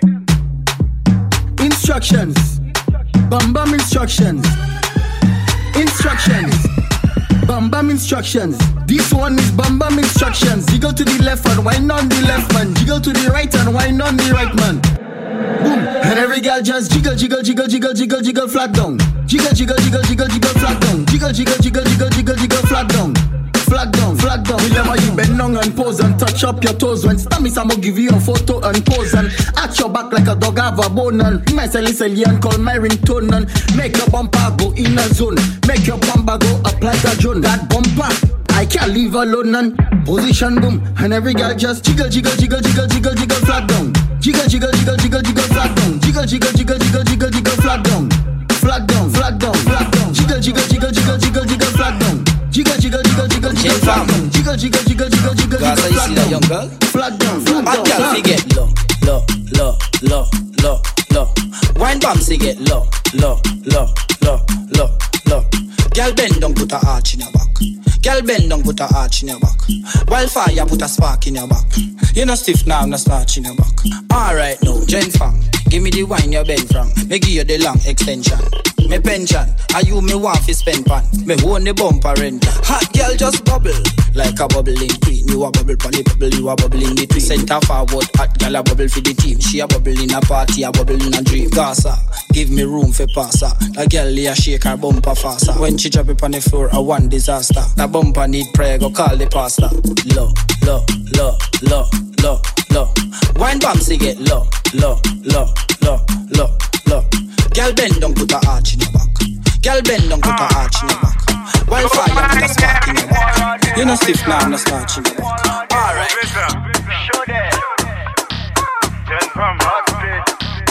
Instructions. Bam bam instructions. Instructions. Bam bam instructions. This one is bam bam instructions. Jiggle to the left and wind on the left man. Jiggle to the right and wind on the right man. Boom. And every girl just jiggle, jiggle, jiggle, jiggle, jiggle, jiggle, flat down. Jiggle, jiggle, jiggle, jiggle, jiggle, flat down. Jiggle, jiggle, jiggle, jiggle, jiggle, jiggle, flat down. Flag down, flag down. Remember you bend down and pose and touch up your toes. When Stammy Samo give you a photo and pose and arch your back like a dog have a bone and my silly silly and call my ringtone and make your bumper go in a zone. Make your bumper go up like a drone. That bumper I can't leave alone and position boom. And every girl just jiggle, jiggle, jiggle, jiggle, jiggle, jiggle, flag down. Jiggle, jiggle, jiggle, jiggle, jiggle, flag down. Jiggle, jiggle, jiggle, jiggle, jiggle, jiggle, flag down. Flag down, flag down, flag down. Jiggle, jiggle, jiggle, jiggle, jiggle, jiggle, flag down. Jiggle, jiggle, jiggle, jiggle, jiggle, flag down. Jiggle, jiggle, jiggle, jiggle, jiggle, jiggle, flag down. Flag down, flag down. Bad girl fi get low, low, low, low, low, low. Wine bombs get low, low, low, low, low, low. Girl bend down, put a arch in your back. Girl bend down, put a arch in your back. Wildfire, put a spark in your back. You no stiff now, no starch in your back. Alright now, Gen Fam, give me the wine you bend from. Me give you the long extension. Me pension, are you me want fi spend pan. Me own the bumper rent. Hot girl just bubble like a bubbling queen. You a bubble pon the bubble, you a bubble in between. Center forward, hot girl a bubble for the team. She a bubble in a party, a bubble in a dream. Gaza, give me room for passer. A girl a shake her bumper faster. When she drop it on the floor, a one disaster. The bumper need prayer, go call the pastor. Low, low, low, low, low, low. Wine bombs get low, low, low, low, low, low. Girl bend down, put a arch in your back. Girl bend down, put a arch in your back. Wildfire, put a spark in your back. You no stiff now, no starch in your back. Alright. Show them. Turn from hot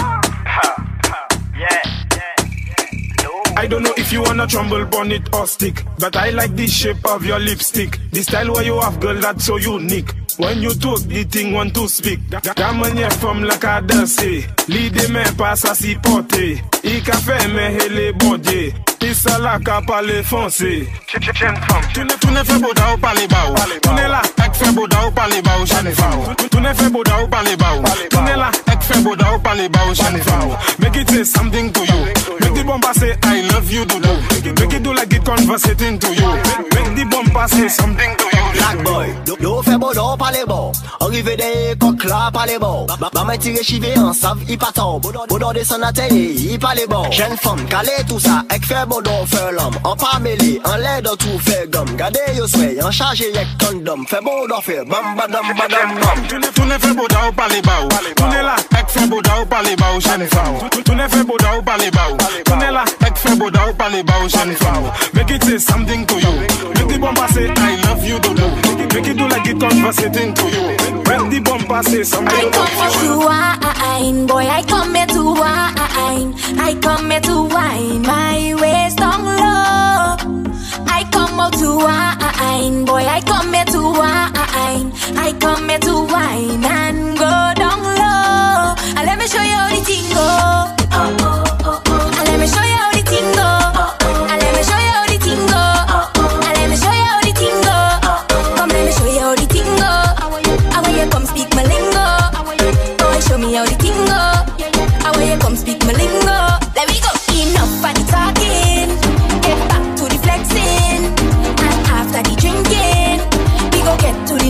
yeah. I don't know if you wanna tremble, burn it or stick, but I like the shape of your lipstick. The style where you have, girl, that's so unique. When you talk, the thing want to speak. Ta manière femme la ka danser. L'idée me passe à s'y porter. I ka fait me hele bondé. I sa la ka parler foncé. Tu ne, tu ne fais beau da ou parler bao. Tu ne la, ek fais beau da ou parler bao, j'en fao. Tu ne fais beau da ou parler bao. Tu ne la, ek fais beau da ou parler bao, j'en fao. Make it say something to you. Make the bumper say I love you, do do. Make it do like it conversating to you. Make the bumper say something to you. Black boy, yo fais beau da ou parler bao. Arrivé des coques là, parler bao. Maman tire chivé en save, y patant. Boudon descend à terre, y parler bao. Jeune femme, calé tout ça, ek fait beau da ou fait l'homme. En pas mêlé, en l'air de tout fait gomme. Gardez yo sway, en chargé yek condom. Fait beau da fait bam badam badam bam. Tu ne fais beau da ou parler bao. Tu ne la, ek fait beau da ou parler bao, jeune femme. Tu ne fais beau da ou parler bao. Tu ne la, ek fait beau da ou parler bao, jeune femme. Make it say something to you. Make the bumper say I love you, do do. Make it do like it conversating to you. Make the bumper say something to you. I come to wine, boy, I come here to wine. I come here to wine, my waist down low. I come out to wine, boy, I come here to wine. I come here to wine and go down low. And let me show you how the thing go. Oh, oh, oh, oh. And let me show you how the thing go. Oh, oh. And let me show you how the thing go. Oh, oh. And let me show you how the thing go. Oh, oh. Come let me show you how the thing go. I want you come speak my lingo. Boy, show me how the thing go. I want you come speak my lingo. Let me go. Enough of the talking. Get back to the flexing. And after the drinking, we go get to the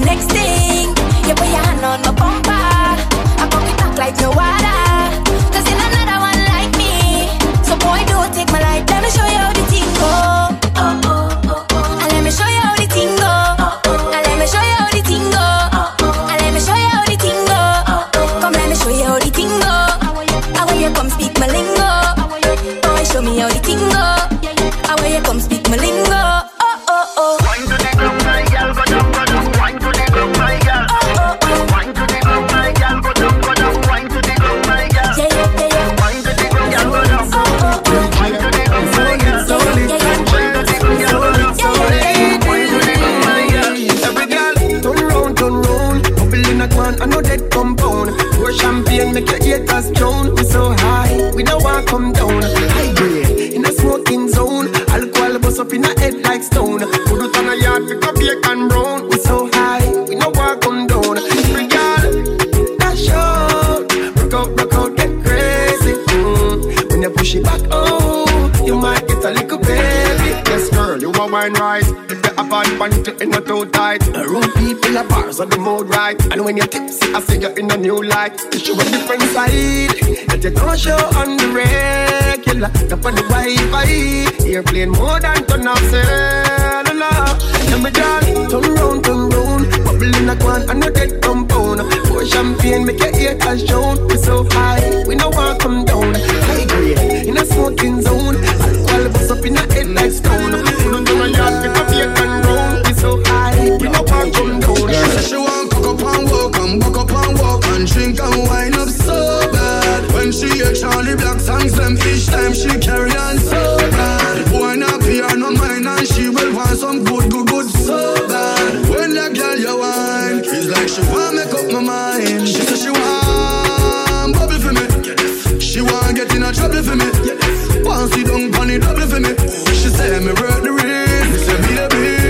compound. Pour champagne, make your haters drown. We so high, we don't want come down. High grade, in a smoking zone. Alcohol bust up in a head like stone. Put it on a yard, pick up bacon and brown. We so high, we don't want come down. Every girl, dash out, rock out, rock out, get crazy. Mm. When you push it back, oh, you might get a little baby. Yes, girl, you want wine right. A bad punch in a too tight. The room people are bars on the mood right. And when you're tipsy, I see you in a new light. You show a different side that you don't show on the regular. Up on the Wi-Fi, airplane more than turn off cellular. And me girl, turn round, turn round, bubble in a quan and you get compound. Pour champagne, make your haters drown. We so high, we no want come down. High grade, in a smoking zone. Alcohol bust up in a head like stone. Put on a yard, pick up bacon. So high, we no want come down. She said she want cock up and walk and buck up and walk and drink and wine up so bad. When she hear Charlie Black songs, them each time she carry on so bad. Boy not pay her no mind and she will want some good, good, good so bad. When that girl you wine, it's like she want make up my mind. She said she want bubble for me. She want get in a trouble for me. Want sit down on the double for me. She say me work the ring. Me say baby,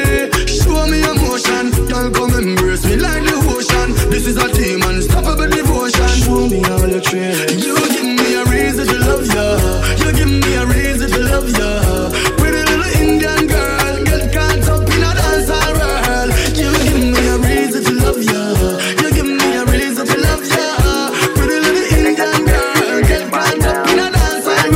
girl, come embrace me like the ocean. This is a team, unstoppable devotion. Show me all your traits. You give me a reason to love ya. You give me a reason to love ya. Pretty little Indian girl, get caught up in a dancehall world. You give me a reason to love ya. You give me a reason to love ya. Pretty little Indian girl, get caught up in a dancehall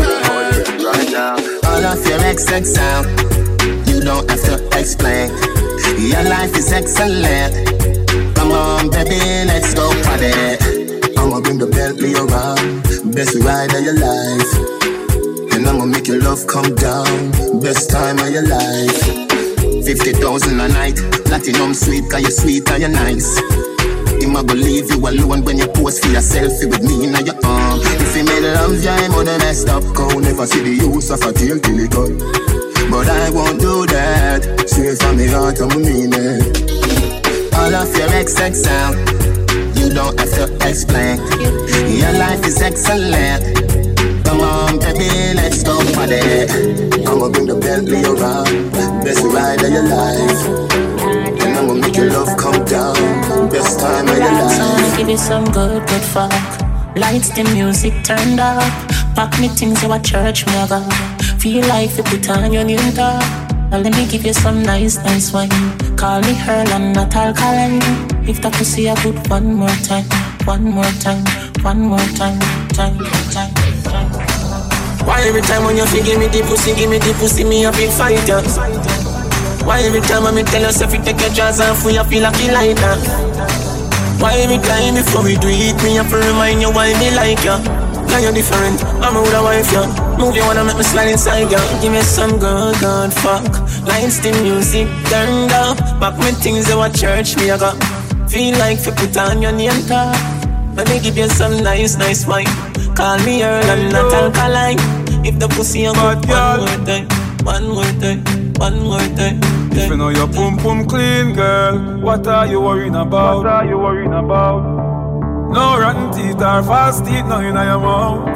world. All of your X X sound, you don't have to explain. Your life is excellent. Come on, baby, let's go party. I'ma bring the Bentley around. Best ride of your life. And I'ma make your love come down. Best time of your life. Fifty thousand a night. Platinum sweet, cause you're sweet and you're nice. I'ma believe you alone when you post for your selfie with me in your arm. If you made love, yeah, I'm on the messed up cow. Never see the use of a tail till it gone. But I won't do that. Straight from the heart, I'm mean it. All of your X X sound, you don't have to explain. Your life is excellent. Come on, baby, let's go party. I'ma bring the Bentley around. Best ride of your life. And I'ma make your love come down. Best time of your life. So I'ma give you some good, good fuck. Lights, the music turned up. Pack me things to a church, me a go. Feel like you put on your new top. Now let me give you some nice, nice wine. Call me Earl and not alkaline. If that pussy a good one more time, one more time, one more time, time, time, time. Why every time when you feel give me the pussy, give me the pussy, me a big fighter. Why every time when me tell yourself you take your jaws off, we a feel like you like that. Why every time before we do it, me have to remind you why me like you. Now you're different, I'm with a wife, yeah. Move you wanna make me slide inside, yeah. Give me some good, good fuck. Lights, the music turned up. Back me things to a church, me I got. Feel like you put on your name tag. Let me give you some nice, nice wine. Call me Earl and not alkaline. If the pussy you got one more time, one more time, one more time. If you know your pum pum clean, girl, what are you worrying about? What are you worrying about? No rotten teeth or fast teeth, no in your mouth.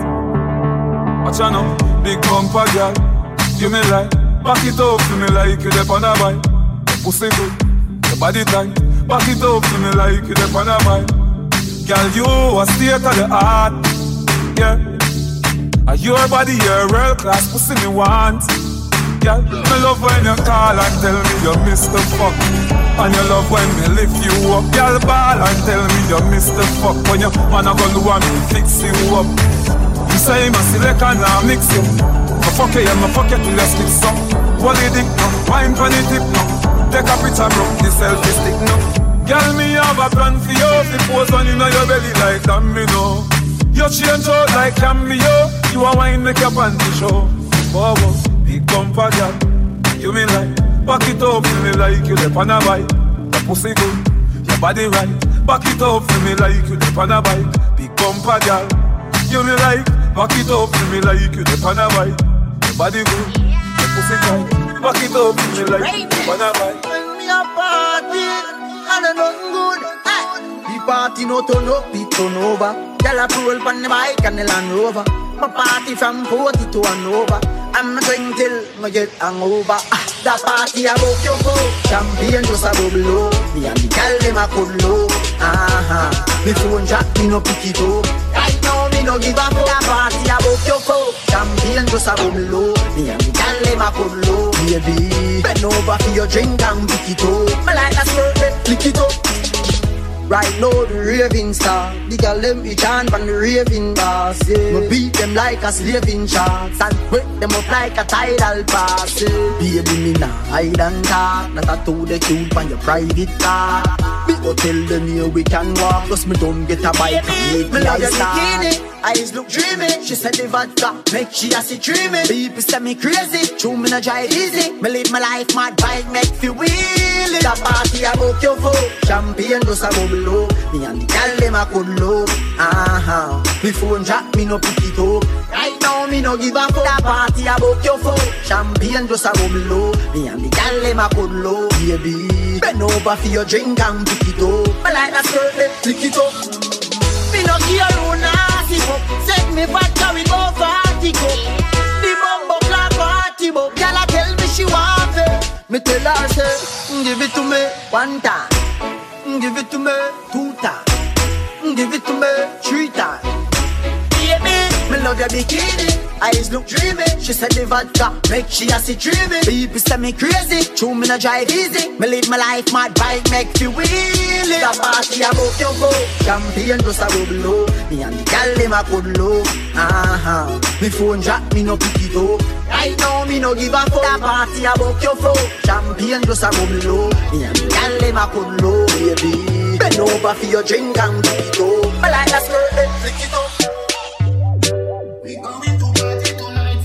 Watch out now, big bumper girl, you me like. Back it up to me like you dep on a bike. Pussy good, your body tight. Back it up to me like you dep on a bike. Girl, you a state of the art, yeah. And your body, your world class pussy me want. Girl, me love when you call and tell me you miss the fuck. And you love when me lift you up. Girl, ball and tell me you miss the fuck. When you wanna go do and me fix you up. You say me select and I mix you. Me fuck you, me fuck you till you split some. Hold it dick now, wine for the tip now. Take a picture bro, the selfie stick now. Girl, me have a plan for you. The pose on inna your belly like that me know. You change out like cameo. You a wine make your panty show. Bobo, big bumper girl, you me like. Back it up for me like you dep on a bike. The pussy good, your body right. Back it up for me like you dep on a bike. Big bumper girl, you me like. Back it up for me like you dep on a bike. Your body good, your pussy tight. Back it up for me like you dep on a bike. When me a party, and I nothing good. The party no turn up, it turn over. Girl a roll on the bike and the Land Rover. My party from forty to Hanover. I'm not drink till I get hangover. Ah, that party about your phone. Champagne just a bubble. Me and the girl them a cuddle. Uh-huh. Me phone jack, me no pick it up. Right now me no give a fuck. That party about your phone. Champagne just a bubble. Me and the girl them a cuddle. Baby, bend over for your drink and pick it up. Me like a skirt, lick it up. Right now the raving star. The girl them be chant from the raving bars, yeah. Me beat them like a slave in charts and break them up like a tidal pass, yeah. Baby me nah hide and talk. Not a two the cute on your private car. Me go tell them here we can walk. Plus me don't get a bike and make me love your bikini. Eyes look dreamy. She said the vodka make she a see dreamy. People say me crazy. True me no drive easy. Me live my life mad bike make feel wheelie. That party I book your phone. Champagne just a bubble. Me and the girl them a cuddle. Uh-huh. Me phone jack, me no pick it up. Right now me no give a fuck. That party about your phone. Champagne just a bubble. Me and the girl them a cuddle. Baby, bend over for your drink and pick it up. Me like a skirt, let pick it up. Me no care who nasty up. Set me vodka with no party cup. The bumbo clap party book. Girl a tell me she want it. Me tell her say, give it to me one time. Give it to me two times. Give it to me three times. Baby, me love your bikini. Eyes look dreamy. She said the vodka make she a see dreamy. People say me crazy. True me no drive easy. Me live my life mad bike make you wheelie. That party about your go. Champagne just a bubble. Me and the girl them a cuddle. Uh-huh. Me phone jack me no pick it up. Right now me no give a fuck. That party about your flow. Champagne just a bubble. Me and the girl them a cuddle. Baby, bend over for your drink and pick it up. I like that skirt, then flick it up. We going to party tonight,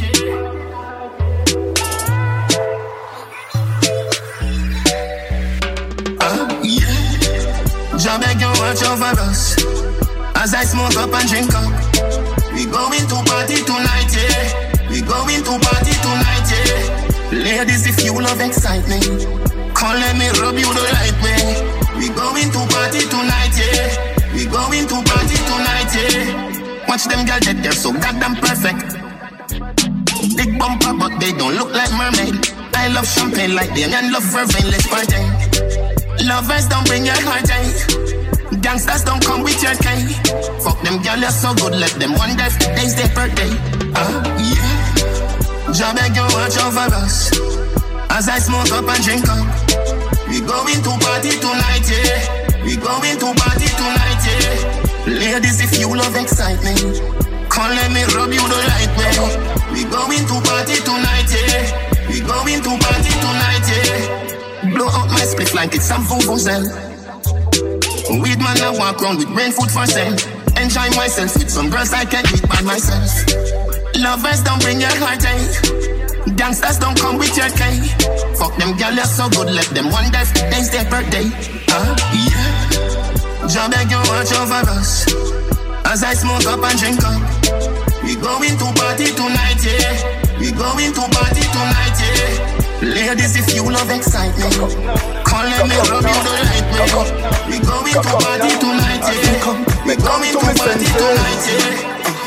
yeah. Uh, yeah. Jah beg you watch over us as I smoke up and drink up. We going to party tonight, yeah. We going to party tonight, yeah. Ladies, if you love excitement, come let me rub you the right way. We going to party tonight, yeah. We going to party tonight, yeah. Watch them girls that they're so goddamn perfect. Big bumper, but they don't look like mermaid. I love champagne like them and love fervent, let's party. Lovers don't bring your heart, eh? Gangsters don't come with your K. Fuck them girls, you're so good, let them wonder if today's their birthday. Uh, yeah. Jah beg you watch over us as I smoke up and drink up. We going to party tonight, yeah. We going to party tonight, yeah. Ladies, if you love excitement, come let me rub you the right way. We going to party tonight, yeah. We going to party tonight, yeah. Blow out my split like it's some vuvuzela. Weed man, I walk around with brain food for sale. Enjoy myself with some girls I can't eat by myself. Lovers don't bring your heart, eh? Gangsters don't come with your K. Fuck them girls, you're so good, let them wonder if today's their birthday. Uh, yeah. Jah beg you watch over us as I smoke up and drink up. We going to party tonight, yeah. We going to party tonight, yeah. Ladies, if you love excitement, come let me rub you the right way. We going to party tonight, yeah. We going to party tonight, yeah.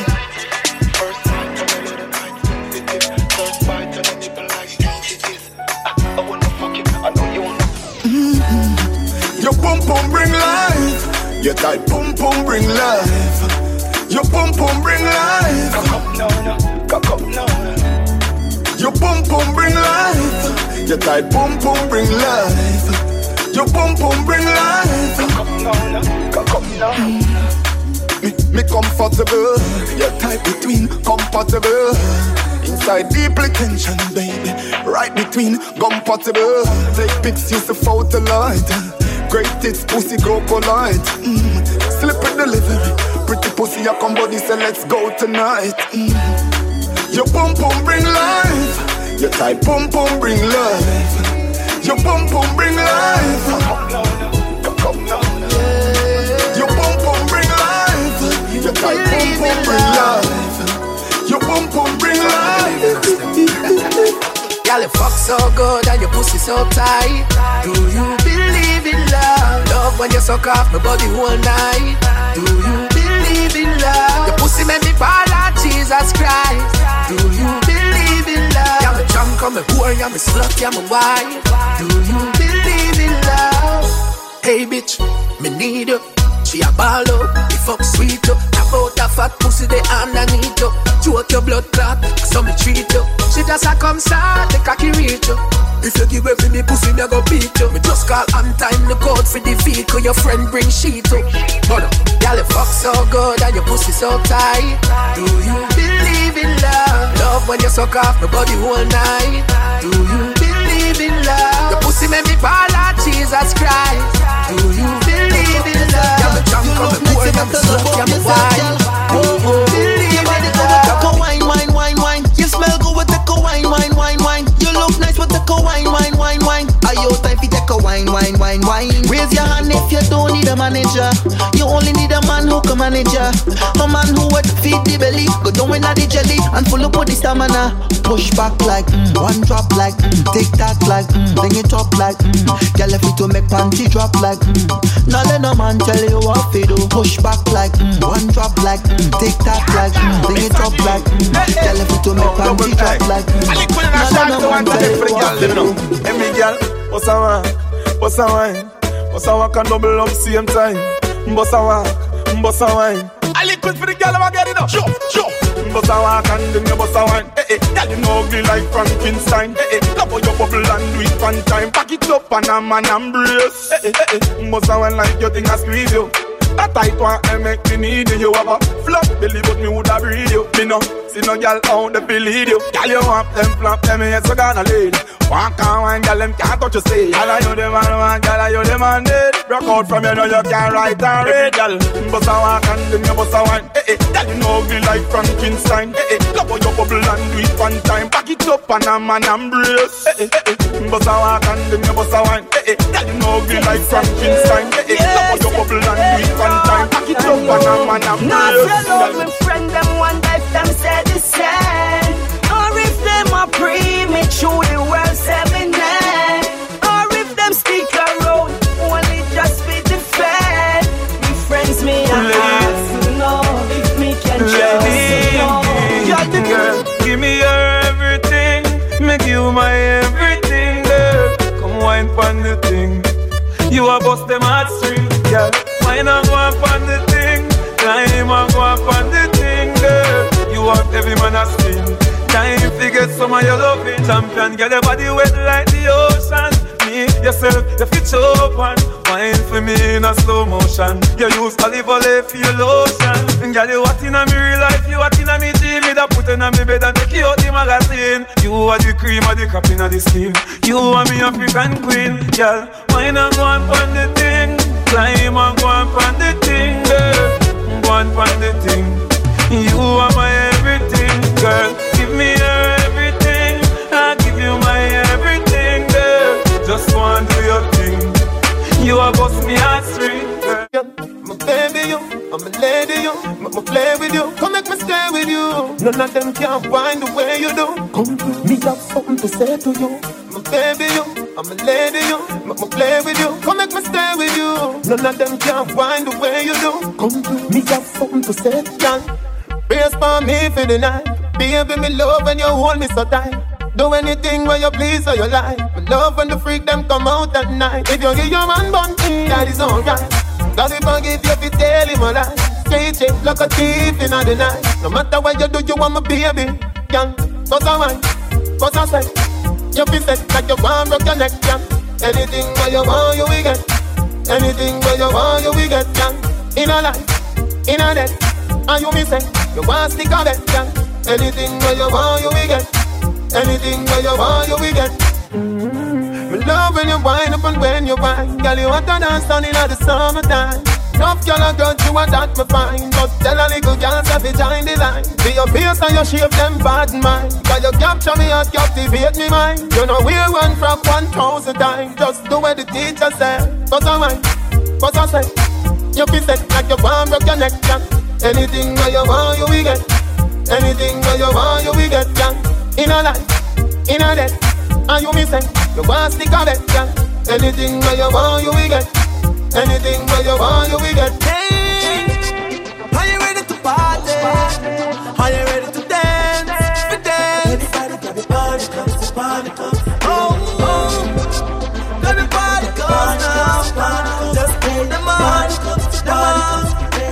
Your pum pum bring life. Your tight pum pum bring life. Your pum pum bring life. Cock up now, now. Cock up now, now. Your pum pum bring life. Your tight pum pum bring life. Your pum pum bring life. Cock up now, now. Cock up now. Me, me comfortable. Your tight between compatible. Inside deeply tension, baby. Right between compatible. Take pics, use the photo light. Great tits, pussy grow polite. Mm. Slip in delivery. Pretty pussy, I come body, say let's go tonight. Mm. Your pum pum bring life. Your tight pum pum bring life. Your pum pum bring life. Your pum pum bring life. Your tight pum pum bring life. Your pum pum bring life. Girl, you fuck so good and your pussy so tight. Do you believe in love? Love when you suck off my body whole night. Do you believe in love? Your pussy make me fall like Jesus Christ. Do you believe in love? Yeah, me drunk, I'm a whore, yeah, me slut, yeah, me wife. Do you believe in love? Hey bitch, me need you. She a ball up, the fuck sweet up. About a fat pussy they underneath you. Choke your blood clot, so me treat you. She just a come start, the cocky reach you. If you give way for me pussy, me go beat you. Me just call on time, the code for the vehicle. Your friend bring sheet up. But no, y'all fuck so good and your pussy so tight. Do you believe in love? Love when you suck off my body whole night. Do you believe in love? Your pussy make me fall like Jesus Christ. Do you believe in love? Yeah, me drunk, I'm a poor, I'm a slut, I'm a wine. Do you believe in love? Take a wine, wine, wine, wine. You smell good, but take a wine, wine, wine, wine. You look nice, but take a wine, wine, wine, wine. Are you time for take a wine, wine, wine, wine? Raise your hand if you don't need a manager. You only need a man who can manage ya. A man who would feed the belly, go down in the jelly, and full up with the stamina. Push back like, mm, one drop like, mm, tick tock like, mm, bring it up like, mm. Girl, if it to make panty drop like, mm. Now let no man tell you what to do. Push back like, mm, one drop like, mm, tick tock like, mm, bring it up like, mm. Girl, if it to make panty drop like, mm. Now let no man tell you what to do. Hey me girl, what's a wine, what's a wine, what's a walk and double up same time. What's a walk, what's a wine. I liquid for the girl, I'm get it up. Jump, jump. Bust a walk and then you bust a wine. Eh eh, girl you know ugly like Frankenstein. Eh eh, love how you bubble and do it one time. Pack it up and a man embrace. Eh eh eh eh, bust a wine like your thing a squeeze you. That tight one I make me need you. You have a flop belly but me woulda breed you. Me no see no girl out the believe you. Girl you want them flop them yes you gonna lead. Walk on wine girl them can't touch you say. Girl you the man one, girl you the man dead. Rock out from you know you can't write and read. Girl bust a walk and then you bust a wine. Eh eh, girl you know ugly like Frankenstein. Eh eh, love how you bubble and do it one time. Pack it up and a man embrace. Eh eh eh eh, bust a walk and then you bust a wine. Eh eh, girl you know ugly like Frankenstein. Eh eh, love how you bubble and do it one time. Pack it up and a man embrace. Not your love, my friend, them one life, them say the same. Or if them are premature, the world seven nine. Or if them stick around, only just be the fan. Me friends, me and ask to know if me can just know. Girl, give me your everything, make you my everything, girl. Come wine pon the thing, you a bust them heartstrings, girl. Wine and go up on the thing, climb and go up on the thing, girl. You want every man a spin. Time to get some of your loving. Champion, get your body wet like the ocean. Me, yourself, you fit open. Wine for me in a slow motion. You use olive oil for your lotion. And girl, you hot in a me real life, you hot in a me dream. Me da put in a me bed and take you out the magazine. You are the cream of the crop in the skin. You are me African queen, girl. Wine and go on pon the thing. Climb and go on pon the thing, girl. Go on pon the thing. You are my everything, girl. Give me your everything. I'll give you my everything, girl. Just go and do your thing. You are boss me heartstring, girl. I'm a baby, you. I'm a lady, you. I'm a play with you. Come make me stay with you. None of them can find the way you do. Come to me, have something to say to you. I'm a baby, you. I'm a lady, you. I'm a play with you. Come make me stay with you. None of them can find the way you do. Come to me, have something to say to you. Praise for me for the night. Baby, me love when you hold me so tight. Do anything where you please or you like. Me love when the freak them come out at night. If you give your man bunty, that is alright. God will forgive you if you tell him a lie. Straight shape like a thief in the night. No matter what you do, you want my baby. Young, cause I want, cause I say. You feel set like you want broke your neck, young. Anything where you want, you will get. Anything where you want, you will get, young. In a life, in a death. And you me say, you want stick of it, young. Anything where you want, you will get. Anything where you want, you will get. Mm-hmm. Me love when you wind up and when you wine. Girl, you want to dance down in the summertime. Enough girl a grudge you and that me fine. But tell a little girl to be join the line. Be your face and your shape them bad mind. Cause you capture me and captivate me mind. You know wear one frack one thousand times. Just do what the teacher said. Cause I mind, cause I say. You be set like you want broke your neck, yeah. Anything where you want, you will get. Anything where you want, you will get, yeah. In a life, in a death. And you me say, you want stick of it, yeah. Anything where you want, you will get. Anything where you want, you will get. Hey, are you ready to party? Are you ready to dance? We dance. Everybody grab your party cups, the party cups. Oh, oh, grab your party cups now. Just pull them on, dance.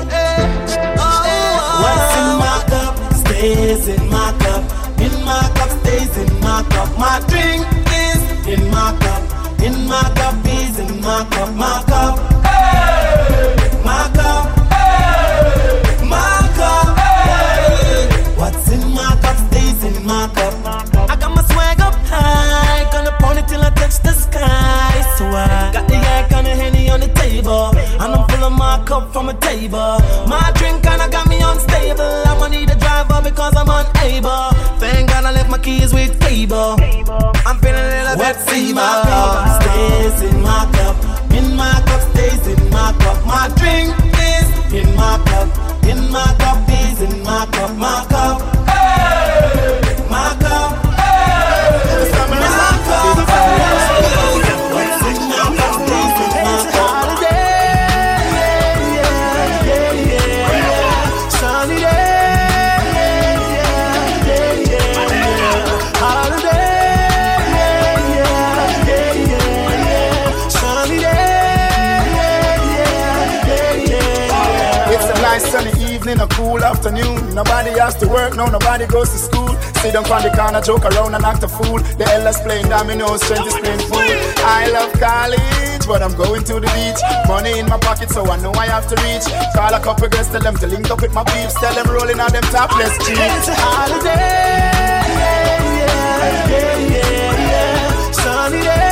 What's in my cup stays in my cup. In my cup stays in my cup. My drink is in my cup. In my cup is in my cup. My cup. Hey! My cup. Hey! My cup. Hey! What's in my cup stays in my cup. I got my swag up high. Gonna pony till I touch the sky. So I got the yak and the Henny on the table. And I'm full of my cup from a table. My drink kinda got me unstable. I'ma need a driver because I'm unable. Thank God I left my keys with cable. I'm feeling a little bit fever. What's stays in my cup. In my cup stays in my cup. My drink is in my cup. In my cup is in my cup. My cup. Hey! My cup. Hey! My cup. What's in my cup stays in my cup. Sunny evening, a cool afternoon. Nobody has to work, no, nobody goes to school. Sit down on the corner, joke around and act a fool. The Ella's playing dominoes, strength is playing fool. I love college, but I'm going to the beach. Money in my pocket, so I know I have to reach. Call a couple girls, tell them to link up with my peeps. Tell them rolling on them topless jeans. It's a holiday, yeah, yeah, yeah, yeah, yeah. Sunny day.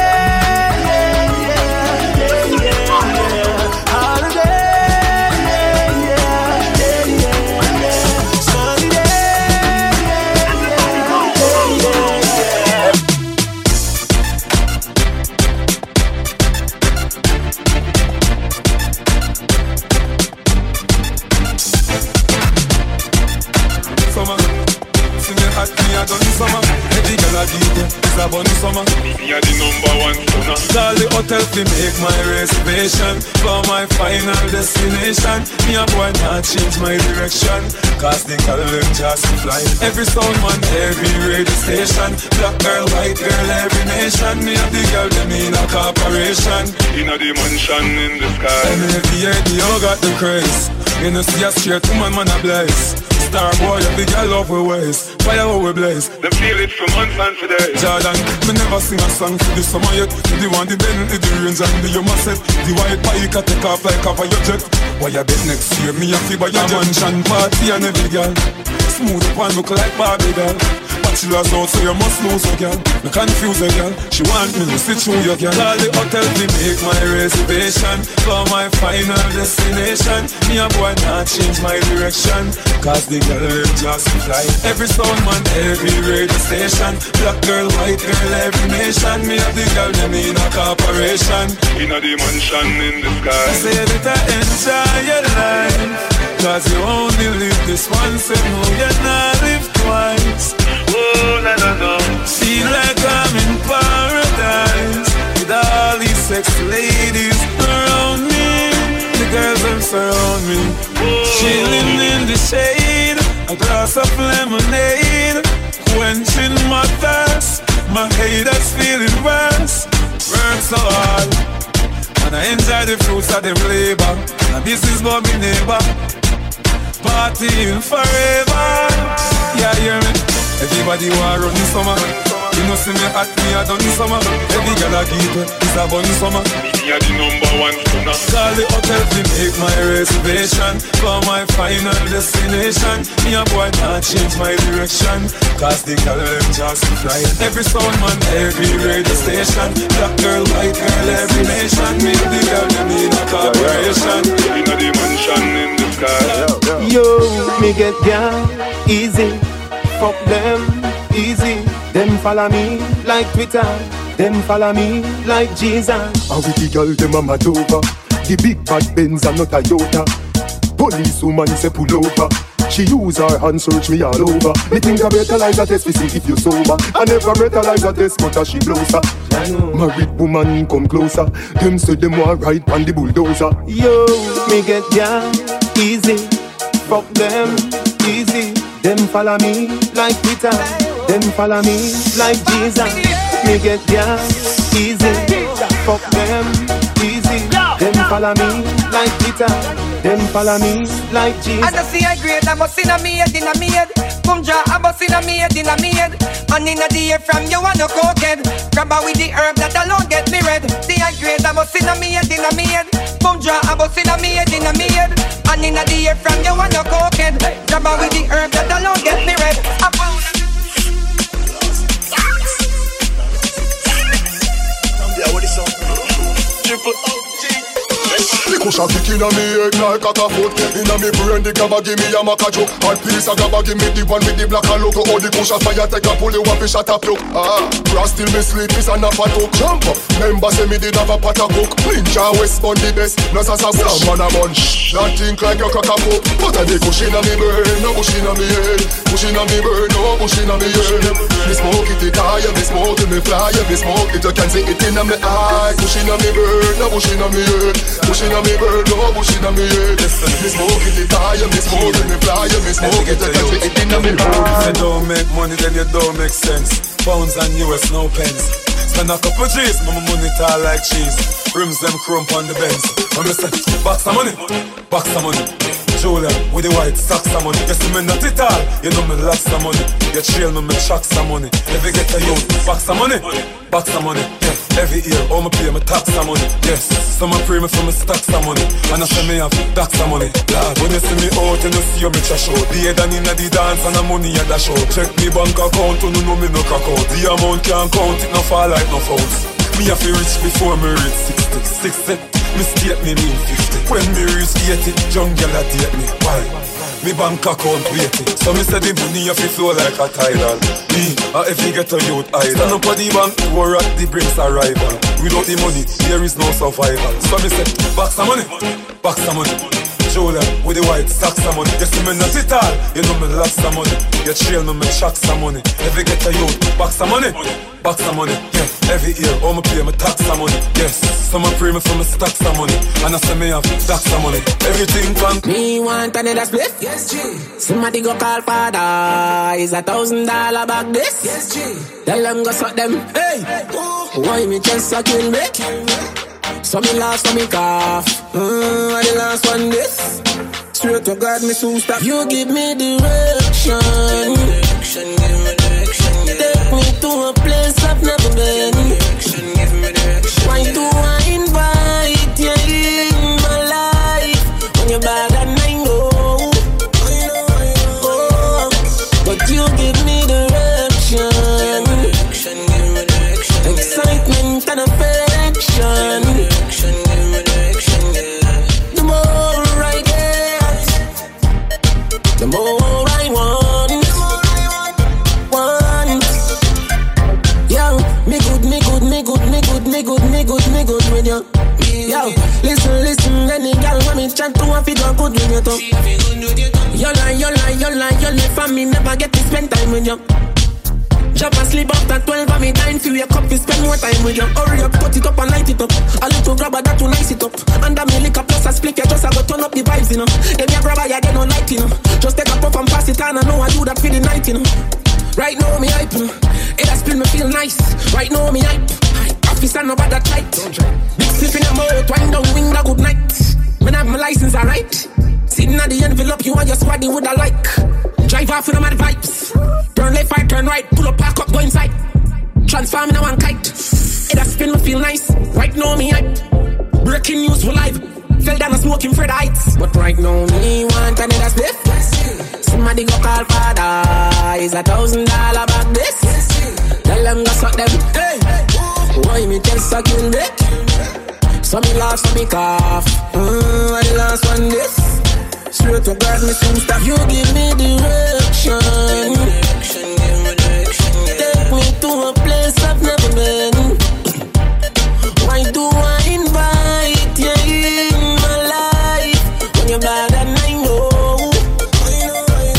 It's a bunny summer. Me are the number one stunner. Call the hotel to make my reservation for my final destination. Me a boy not change my direction, cause the call them just fly. Every sound man, every radio station. Black girl, white girl, every nation. Me and the girl, them in a corporation. In a dimension in the sky. And every year, the got the craze. You know see a straight woman, man a blaze. Star boy, a big girl love we waste. Fire how we blaze. Them feel it from months and for days. Jordan, me never sing a song for the summer yet. The one, the Bentley, the range and the Yuma set. The white bike a take off like cover your jet. Why you bet next year, me a feel by your mansion party and every girl. Smooth up and look like Barbie doll. Bachelor's out, so you must lose a girl. Me confuse a girl, she want me to sit through your girl. Call the hotel to make my reservation for my final destination. Me a boy not change my direction, cause the girl them just fly. Every sound man, every radio station. Black girl, white girl, every nation. Me have the girl them in a corporation. In a dimension in the sky. I say that I enjoy your life, cause you only live this once and know you not live twice. Oh, no, no, no. Feel like I'm in paradise with all these sexy ladies around me. The girls them surround me, chilling in the shade. A glass of lemonade, quenching my thirst. My haters feeling worse. Work so hard, and I enjoy the fruits of them labor. Now this is about me neighbor, partying forever. Yeah, hear me? Everybody want run the summer. You know see me hot, me a done the summer. Every girl a give it, it's a bun summer. Me a the number one stunner. Call the hotel to make my reservation for my final destination. Me a boy not change my direction, cause the girl them just fly. Every sound man, every radio station. Black girl, white girl, every nation. Me and the girl them in a corporation. In a dimension in the sky. Yo, me get down easy. Fuck them easy. Them follow me like Twitter. Them follow me like Jesus. And with the girl them a mad over. The big bad Benz and not a Toyota. Police woman say pull over. She use her hand search me all over. Me think I brutalize a test to see if you sober. I never brutalize a test but she closer. Married woman come closer. Them say them want ride on the bulldozer. Yo, me get ya easy. Fuck them easy. Them follow me like Peter. Them follow me like Jesus. Me get ya easy. Fuck them easy. Them follow me like Peter. Them follow me like Jesus. As I see a grade, I must in a me head, in a me head. Come draw a bus in a me head, in a me head. And in a the air from you want no cokehead. Grab her with the herb that alone get me red. See a grade, I must in a me head, in a me head. Come draw a bus in a me head, in a me head. And in a the air from you want no cokehead. Grab her with the herb that alone get me red. Yeah, what is up? Triple O. The cushion kick inna me head like a foot. Inna me brain the gabba give me a maca joke. Hard piece of gabba give me the one with the black and logo. Oh the cushion fire take a pull you up and shut up look. Ah, brass still me sleep is a napa talk. Jump up, member say me did have a pot of cook. Ninja West on the best, no sasa bush. Man a bunch, that think like you crack a pop. But a the cushion inna me brain, no bush inna me head. Bush inna me brain, no bush inna me head. Me smoke it, it high, me smoke it, me fly, me smoke it, you can see it inna me eye. Bush inna me brain, no bush inna me head. Bush inna me bird, no bush inna me head. Me smoke it, it high, me smoke it, me fly, me smoke it, you can see it inna me eye. If you don't make money, then you don't make sense. Pounds and U S, no pence. Spend a couple G's, my money tall like cheese. Rims them crump on the Benz. I'm just say, box of money, box of money. Julia with the white socks of money. You see me not it all, you know me lots of money. You trail me, me chucks of money. If you get a youth, box of money, box of money. Yeah, every year, all me pay me tax of money. Yes, some pray me for me stacks of money. And I say me have stacks of money. Lord, when you see me out, you know see me trash out. The head and inna the dance and the money at the show. Check me bank account, you know me no crack out. The amount can't count, it no fall like no fouls. Me have to reach before me reach sixty. Sixty, me state me mean fifty. When me reach eighty, young girl a date me. Why? Me bank account waiting. So me say the money have to flow like a tidal. Me, uh, if you get a youth idol. Stand up at the bank, war at the brings arrival. Without the money, there is no survival. So me say, box of money, box of money. Julia with the white socks of money. You see me not it all, you know me lots of money. You trail me, me chucks of money. If you get a youth, box of money, box of money. Yeah, every year, all me pay me tax of money. Yes, some pray me for me stacks of money. And I say me have stacks of money. Everything can. Me want another split? Yes, G. Somebody go call father. Is a thousand dollar bag this? Yes, G. Tell them go suck them. Hey, hey. Why me just a kill me? So me last for me cough. Mm, I the last one this. Straight to God, me soon stop. You give me direction. Direction, give me direction. Yeah. Take me to a place I've never been. Direction, give me direction. Why do I invite you in my life when you're bad and I know? I know, I know. Oh, but you give me direction. Give me direction, give me direction. Excitement and affection. The more I want, want. Yo, me good, me good, me good, me good, me good, me good, me good with you. Yo, listen, listen, any girl when me chat to a figure good with you too. You lie, you lie, you lie, you lie for me, never get to spend time with you. Drop and sleep after twelve and me time for wake up to spend more time with you. Hurry up, cut it up and light it up. A little grabber that to nice it up. Under me lick up plus a split, you just a go turn up the vibes, you know. Them ya grabber, ya get no light, you know. Just take a puff and pass it on, I know I do that for the night, you know. Right now me hype, you know. It has been me feel nice. Right now me hype. Office and about that light. Big slip in your mouth, wind down, wing the good night. When I have my license, alright. Sitting at the envelope, you and your squad, you would I like. Drive off with them mad vibes. Turn left, right, turn right. Pull up, park up, go inside. Transform in a one kite. It has spin me feel nice. Right now me hype. Breaking news for live. Fell down a smoking Fred Heights. But right now me want another split. Somebody go call father. Is a thousand dollar bag this? Tell them go suck them. Hey, why me just a kill me? So me laugh, so me cough. Mm, I the last one this. Straight to God, me soon stop. You give me direction. Direction, give me direction. Take me to a place I've never been. Why do I invite you in my life when you're bad and I know? I know, I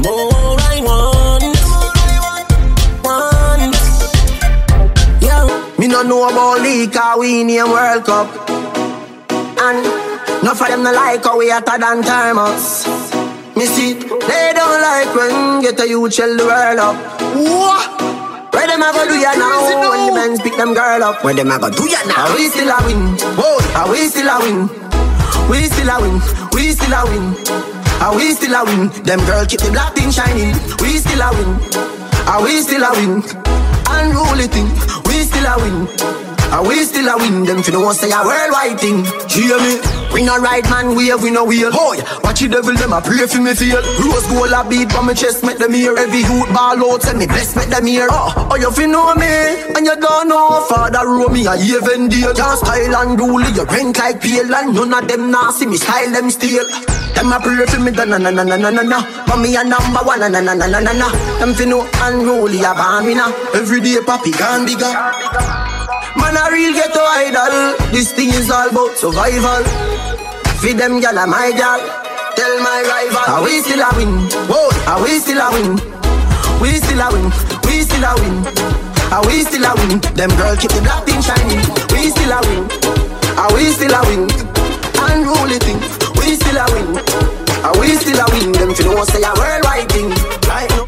more I want, want. Yeah. Me no know about league, cause we name World Cup. And enough of them no like how we hotter than thermos. Me see, they don't like when get a youth shell the world up. What? Where them a go do ya now? When the men pick them girl up. Where them a go do ya now? Are we still a win? Whoa, are we still a win? We still a win, we still a win. Are we still a win? Them girl keep the black thing shining. We still a win. Are we still a win? Unruly thing. We still a win. Are we still a win? Them finna want say a worldwide thing. Hear me? We no right man wave, we no wheel. Boy, watch the devil them a pray for me feel. Rose gold a beat from my chest make them hear. Every youth ball out say me bless make them hear. Oh, oh you fi know me and you don't know Father row me a even deal. Can't style and rule you rank like pale and none of them nah see me style them steal. Them a pray for me da na na na na na na na. But me a number one na na na na na na na. Them fi know unruly a born me now. Every day papi gone bigger. Man a real ghetto idol. This thing is all about survival. Feed them gal a my gal. Tell my rival. Are we still a win? Whoa, are we still a win? We still a win. We still a win. Are we still a win? Them girl keep the black thing shining. We still a win. Are we still a win? Unruly thing. We still a win. Are we still a win? Them fi know say a worldwide thing. Right now.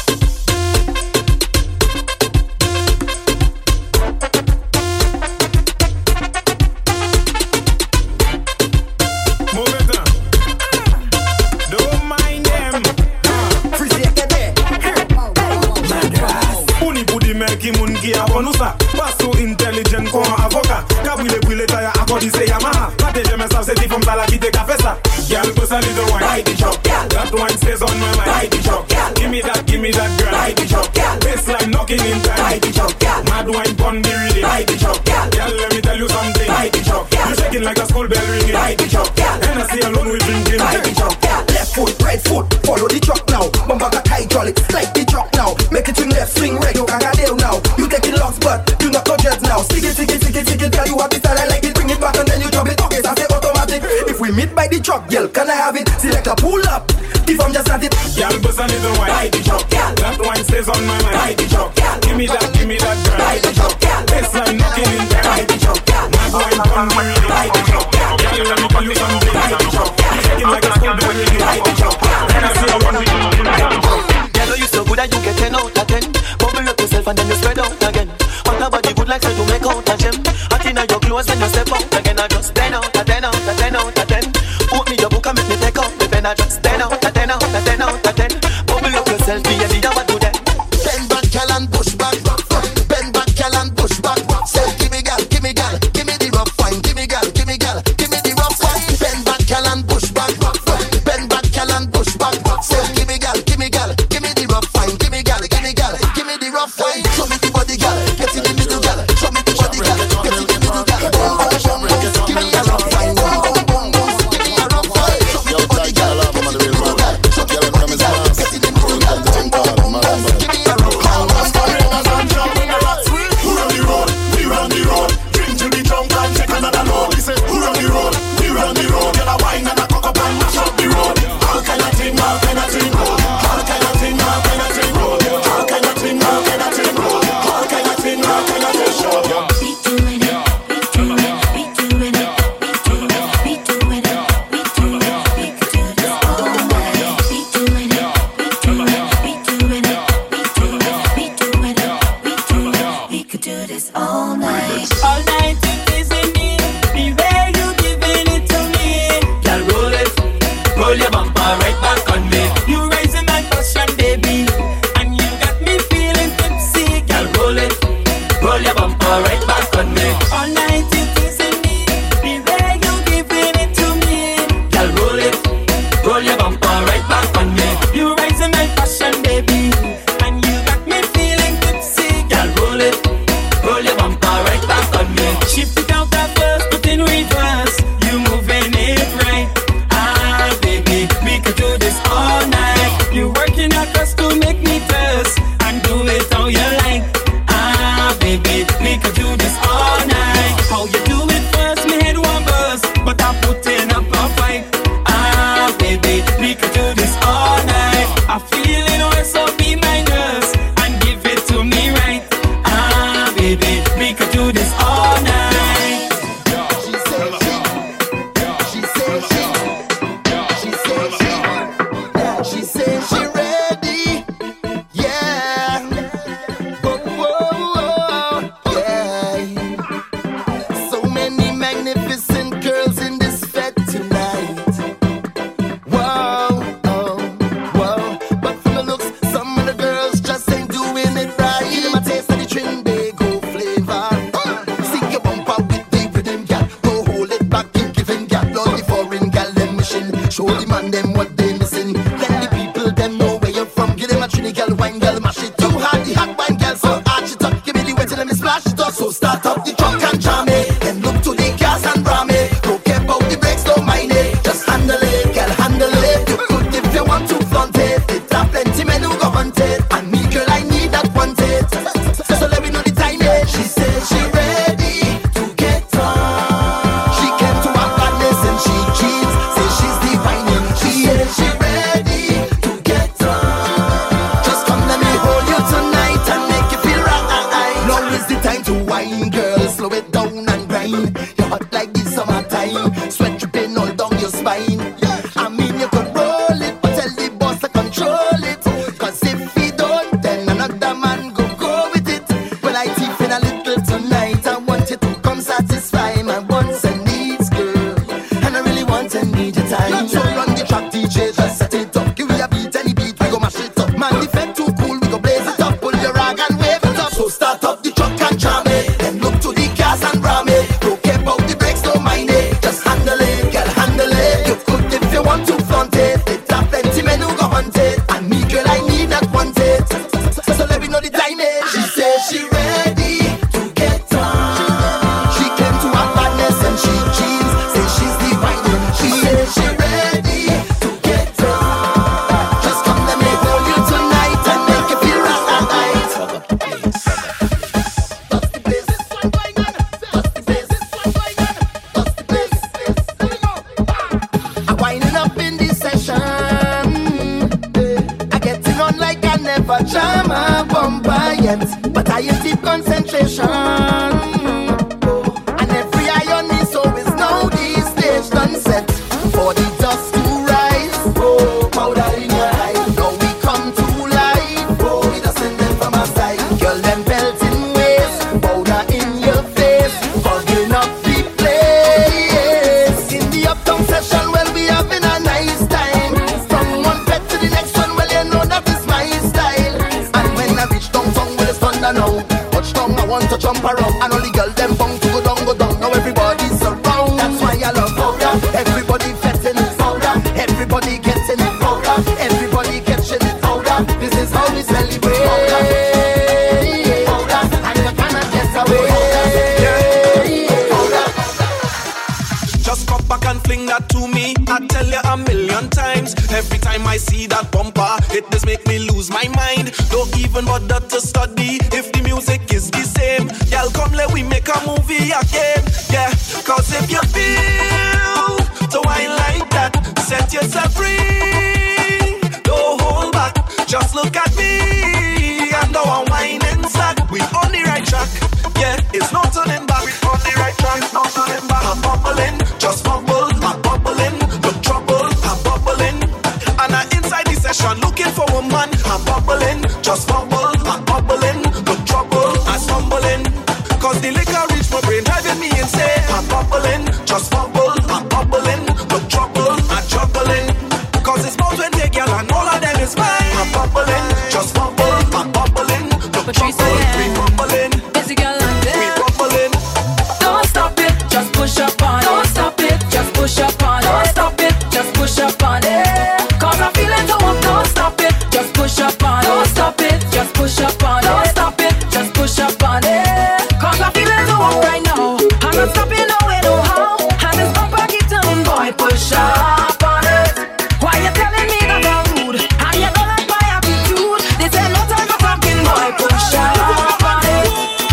Bonusa, passo intelligent comme un avocat. Cabrile brûlé taille à côté c'est Yamaha. Protège mes savent c'est dit from Tala qui te café ça. Girl, go a little wine. Ride the truck, girl. That wine stays on my mind. Ride the truck, girl. Give me that, give me that, girl. Ride the truck, girl. Baseline knocking in time. Ride the truck, girl. Mad wine pon the rhythm. Ride the truck, girl. Girl, let me tell you something. Ride the truck, girl. You shaking like a school bell ringing. Ride the truck, girl. And I see alone with drinking. Ride the truck, girl. Left foot, right foot, follow the truck now. Bumba got hydraulic, like the truck now. Make it swing left, swing right, you can't deal now. You taking logs, but you not conscious now. Stick it, stick it, stick it, stick it, girl. You have the style, I like it. Bring it back and then you drop it. Okay, so I say automatic. If we meet by the truck, girl, can I have it? Select a pull up. If I'm just at it, girl, bust a little wine. Ride the truck, girl. That wine stays on my mind. Ride the truck, girl. Give me that, give me that, girl. Ride the truck, girl. Baseline knocking in there. Ride the truck, girl. Mad wine pon the rhythm. Ride the truck, girl. Girl, let me tell you something. Ride the truck, girl. Shaking like a school bell ringing. Ride the truck, girl. And I see a one with you. Ride the truck, girl. Girl, you so good that you get ten out of ten. Bubble up yourself and then you spread out again. Want a body good like so you make out a gem. Hot in your clothes when you step out again. I just ten out of ten out of ten out of ten. Put me your book and make me take out the pen. I just ten out of ten out of ten out of ten. Bubble up yourself, be a leader, what do that? Bend back, girl, and push back. Bend back, girl, and push back. Say, give me gal, give me gal, give me the rough wine. Give me gal, give me gal, give me the rough wine. Bend back, girl, and push back. Bend back, girl, and push back. never jam a bumper yet, but I use deep concentration. And every iron is always know the stage done set for the dust to rise. Oh, powder in your eye. Now we come to life. Oh, we just send them from our side. Girl, them belt in waist, powder in your face, fogging up the place. In the uptown session, well, we having a nice time. From one bed to the next one, well, you know that is my style. And when I reach downtown, well, it's thunder now. Touch down, I want to jump around. And only girl, them bound to go down, go down. Now everybody's around. That's why I love powder. Everybody fetting it powder. Everybody getting it powder. Everybody catching it powder. This is how we celebrate powder. Powder. And you cannot get away. Powder. Just come back and fling that to me. I tell you a million times. Every time I see that bumper, it does make me lose my mind. Don't even bother to study if the music is the same. Y'all come let we make a movie again. Yeah, cause if you feel to wine like that, set yourself free. Don't hold back, just look at me. And our wine inside, we on the right track. Yeah, it's no turning back. We on the right track, it's no turning back. I'm bubbling, just bubble, I'm bubbling. Look trouble, I'm bubbling. And I'm inside the session looking for a man. I'm bubbling, just bubble, I'm bubbling. Look trouble, I'm stumbling. Cause the liquor reach my brain, driving me insane. I'm bubbling, just bubble, I'm bubbling. Look trouble, I'm juggling. Cause it's both when they girl and all of them is mine. I'm bubbling, just bubble, I'm bubbling. Look trouble, we bubbling. Busy girl and we bubbling. don't stop it, just push up on it. Don't stop it, just push up on it. Don't stop it, just push up on it. Cause I'm feeling to walk, don't stop it, just push up on it. Don't stop it, just push up on it. Don't stop it, just push up on it. Cause I'm feeling to walk right now. I'm not stopping nowhere, no how. And this bumper keep turning, boy, push up on it. Why you telling me that I'm rude? And you don't like my attitude. This ain't no time for talking, boy, push up on it.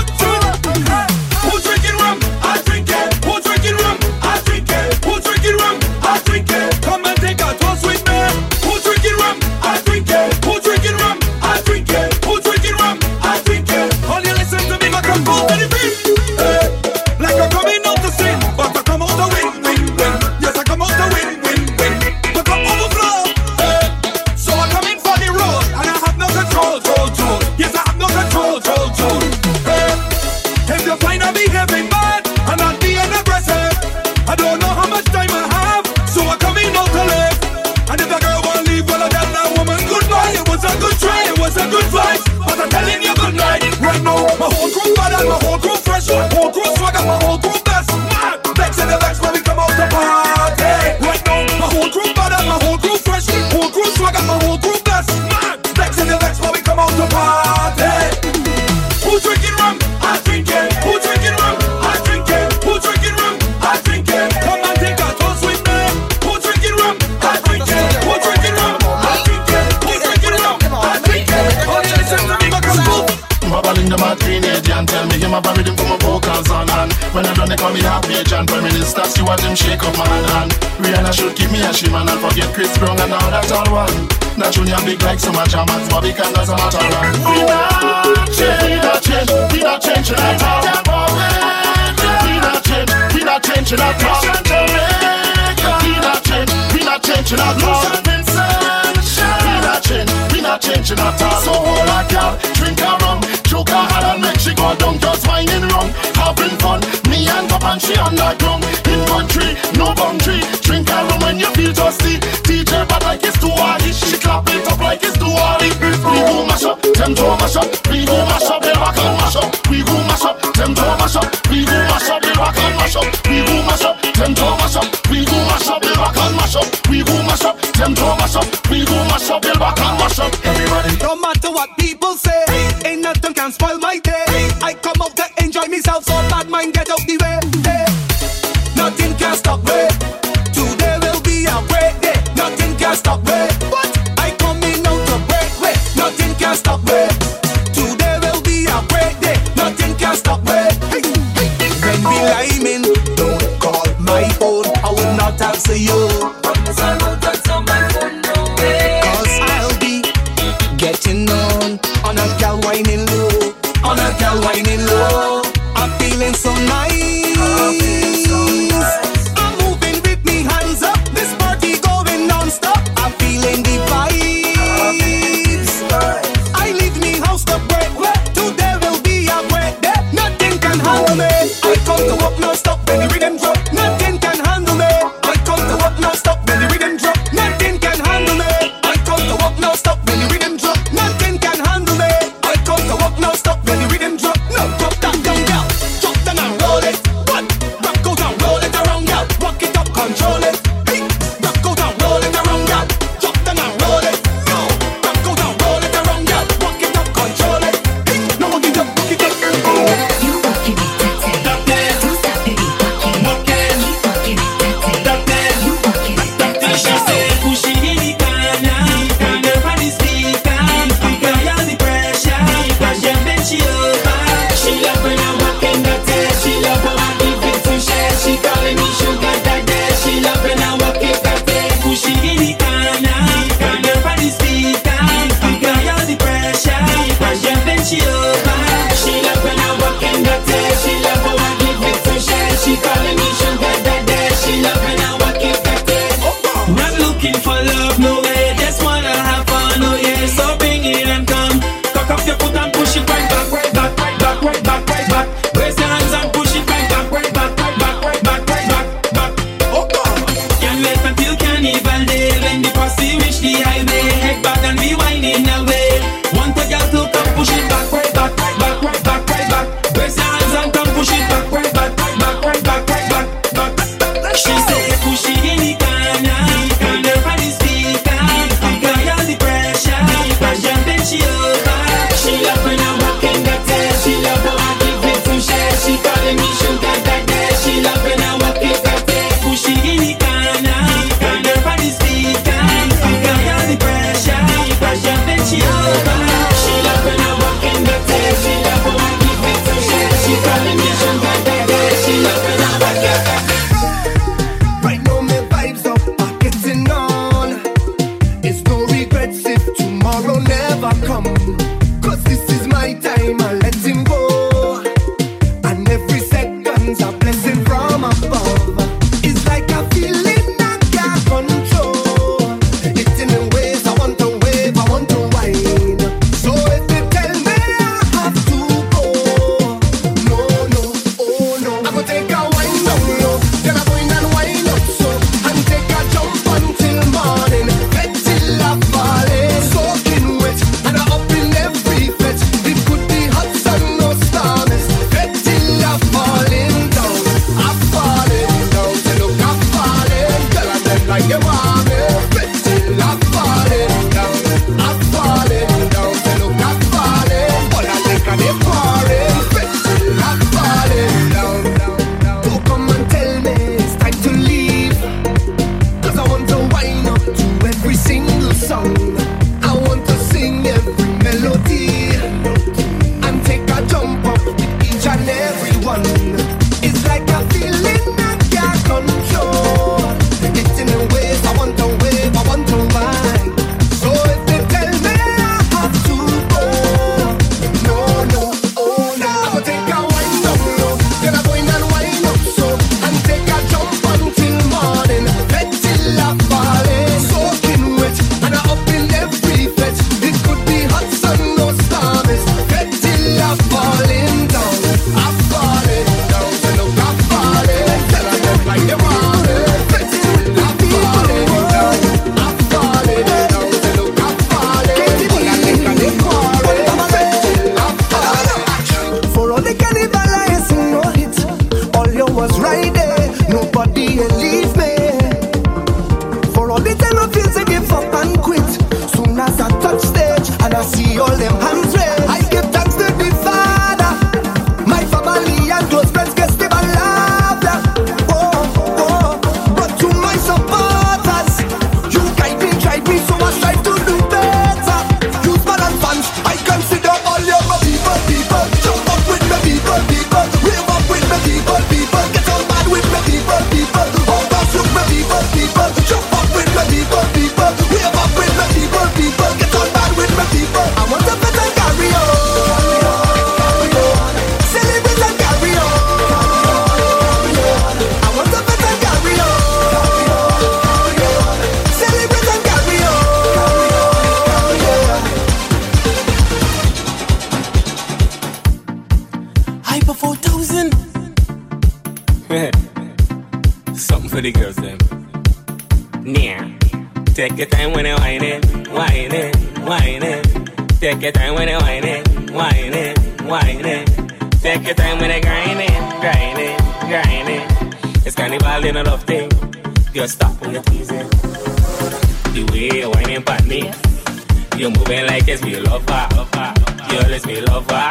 Who's drinking rum? I drink it. Who's drinking rum? I drink it. Who's drinking rum? I drink it. Come and take a toast with me. Who's drinking rum? I drink it. Who's drinking rum? I drink it. Who's drinking rum? I drink it. All you listen to me, my come go to the beat. Hey, like I'm coming out to sin, but I come out to win, win, win. Yes, I come out to win, win, win. But I overflow. Hey, so I'm coming for the road, and I have no control, control, control. Yes, I have no control, control, control. Hey, if you find I'm behaving bad, I'm not being aggressive. I don't know how much time I have, so I'm coming out to live. And if a girl won't leave, well I tell that woman goodbye. It was a good try, it was a good fight, but I'm telling you good night. Right now, my whole crew bad and my whole crew fresh, my whole crew swag and my whole crew best. Mad, vex in the vex when we come out to party. Right now, my whole crew bad and my whole crew fresh, whole crew swag and my whole crew best. Mad, vex in the vex when we come out to party. Who's drinking rum? I drink it. Who's drinking rum? I drink it. Who's drinking rum? I drink it. Come and take a toast with me. Who's drinking rum? I drink it. Who's drinking rum? I drink it. Who's drinking rum? I drink it. All you listen to me, my come I'm balling them a teenage and tell me him a bury them for my vocals on hand. When I done they call me half page and prime minister, see what them shake up my hand. Rihanna should give me a shimmer and forget Chris Brown and all that all one. That junior big like so much Jamas, Bobby can that's a matter of. We not change, we not change, we not changing at all. We not change, we not changing at all. We not change, we not changing at all. We not change, we not changing at all. So hold a girl, drink a rum, choke a hard and make she go down, just whining rum, having fun. Me and up and she on the ground. In country, no boundary. Drink a rum when you feel thirsty. D J bad like it's too hard. She clap it up like it's too hard. We go mash up, them to mash up. We go mash up, they rock and mash up. We go mash up, them to mash up. We go mash up, they rock and mash up. We go mash up, them to mash up. We go mash up, they rock and mash up. We go mash up, them to mash up. We go mash up, they rock and mash up. Everybody, no matter what people say, ain't nothing can spoil my day. I come out to enjoy myself, so bad mind get out the way. Hey, nothing can stop me. Today will be a great day. Nothing can stop me. But I come in out to break way. Nothing can stop me. Today will be a great day. Nothing can stop me. Hey, hey. When we liming, don't call my phone. I will not answer you. Cause I'll be getting on On a gal whining low, on a gal whining low. I'm feeling so nice. I'm feeling so nice. I'm moving with me hands up. This party going non-stop. I'm feeling the vibes. I leave me house to break. Today will be a great day. Nothing can handle me. I come to walk non-stop when the rhythm drop. Nothing can handle me. I come to walk non-stop when the rhythm drop. Nothing can handle me. I come to walk non-stop when the rhythm drop. Nothing can handle me. I come to walk non-stop when the rhythm drop. No, drop that down, down. Drop down and roll it. the girls them. Yeah. Take your time when you whine it, whine it, whine it. Take your time when you whine it, whine it, whine it. Take your time when you grind it, grind it, grind it. It's carnival in a love thing. Just stop when you're teasing. The way you're whining at me, you're moving like it's me lover. You're just me lover.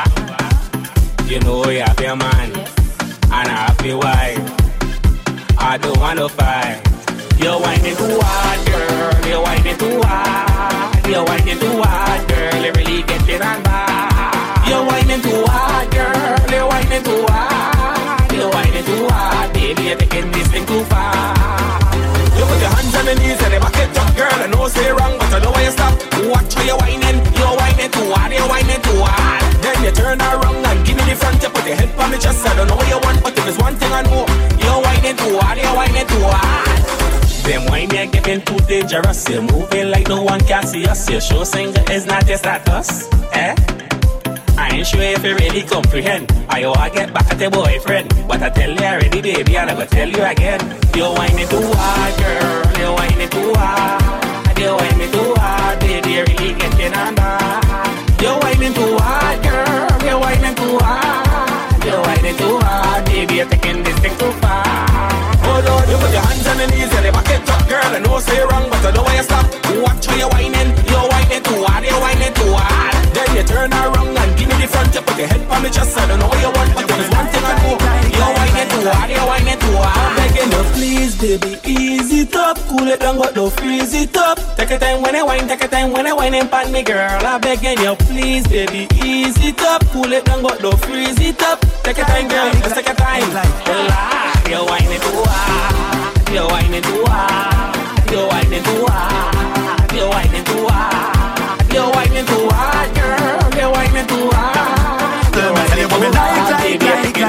You know you have your man and I have your wife. I don't want to fight. You're whining too hard, girl. You're whining too hard. You're whining too hard, girl. You really get it on bad. You're whining too hard, girl. You're whining too hard. You're whining too hard, baby. You're taking this thing too far. You put your hands on the knees and they back it up, girl. I know say wrong, but I know why you stop. Watch how you're whining. You're whining too hard. You're whining too hard. Then you turn around and give me the front. You put your head on the chest. I don't know what you want, but if there's one thing I know, you're whining too hard. You're whining too hard. Them wine you're getting too dangerous. You're moving like no one can see us. Your show singer is not your status, eh? I ain't sure if you really comprehend. I owe I get back at your boyfriend, but I tell you already, baby, and I will tell you again. You're whining too hard, girl. You're whining too hard. You're whining too hard, baby. You're really getting on bad. You're whining too hard, girl. You're whining too hard. You're whining too hard, baby. You're taking this thing too far. Oh Lord, you put your hands on the knees and they back it up, girl. I know say wrong, but I know why you stop. Watch how you're whining. You're whining too hard. You're whining too hard. Then you turn around and give me the front. You put your head on me chest. I don't know what you want, but there's one thing I know. You're whining too hard. You're whining too hard. I'm begging you, please, baby, ease it up. Cool it down, but don't freeze it up. Take your time when I whine. Take your time when I whine and pan me, girl. I'm begging you, please, baby, ease it up. Cool it down, but don't freeze it up. Take your time, girl. Just take your time. Relax. You're whining too hard. You're whining too hard. You're whining too hard. You're whining too hard. You're whining too hard, girl. You're whining too hard. You're whining too hard, baby.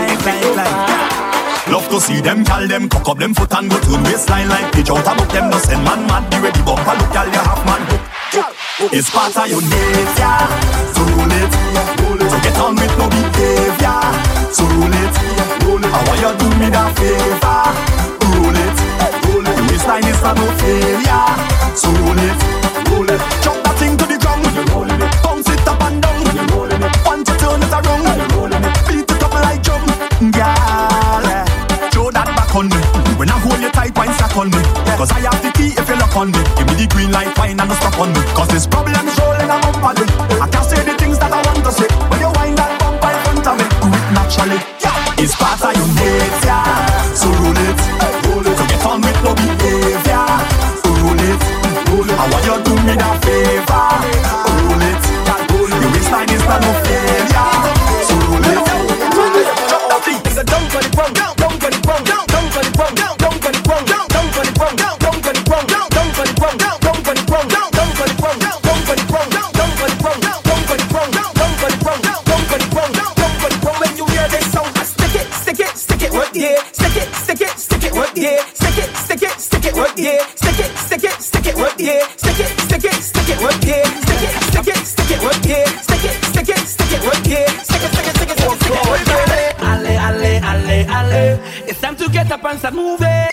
Love to see them, call them, cock up them foot and go to the waistline like pitch out about them. No send man mad, be ready bumper, look y'all, you half man. It's part of your nature, so roll it. So get on with no behavior, so roll it. I want you to do me that favor, roll it. Your waistline is not no failure, so roll it. Drop that thing to the ground, bounce it up and down. Once you turn it around, beat it up like drum, girl. Throw that back on me. When I hold you tight, wine stack on me. Cause I have the key if you lock on me. Give me the green light, wine and no stop on me. Cause this problem's rolling a bumper me. I can't say the things that I want to say. When you wind that bumper in front of me, do it naturally. It's part of your nature, so roll it. So get on with no behavior, so roll it. I want you to do me that favor, roll it. Your waistline is not no failure, so roll it. Drop that beat. It's a down for the ground, down for the ground, down for the ground, down for the ground, down for the ground, down for the ground, down for the ground, down for the ground, down for the ground, down for the ground, down for the ground, down for the ground, down for the ground, down for the ground, down for the ground. When you hear this sound, stick it, stick it, stick it, what yeah, stick it, stick it, stick it, what yeah, stick it, stick it, stick it, what yeah, stick it, stick it, stick it, what yeah, stick it, stick it, stick it, what yeah, stick it, stick it, stick it, what yeah, stick it, stick it, stick it, what yeah, stick it, stick it, stick it, stick it, what yeah. Ale, ale, ale, ale. It's time to get up and start moving.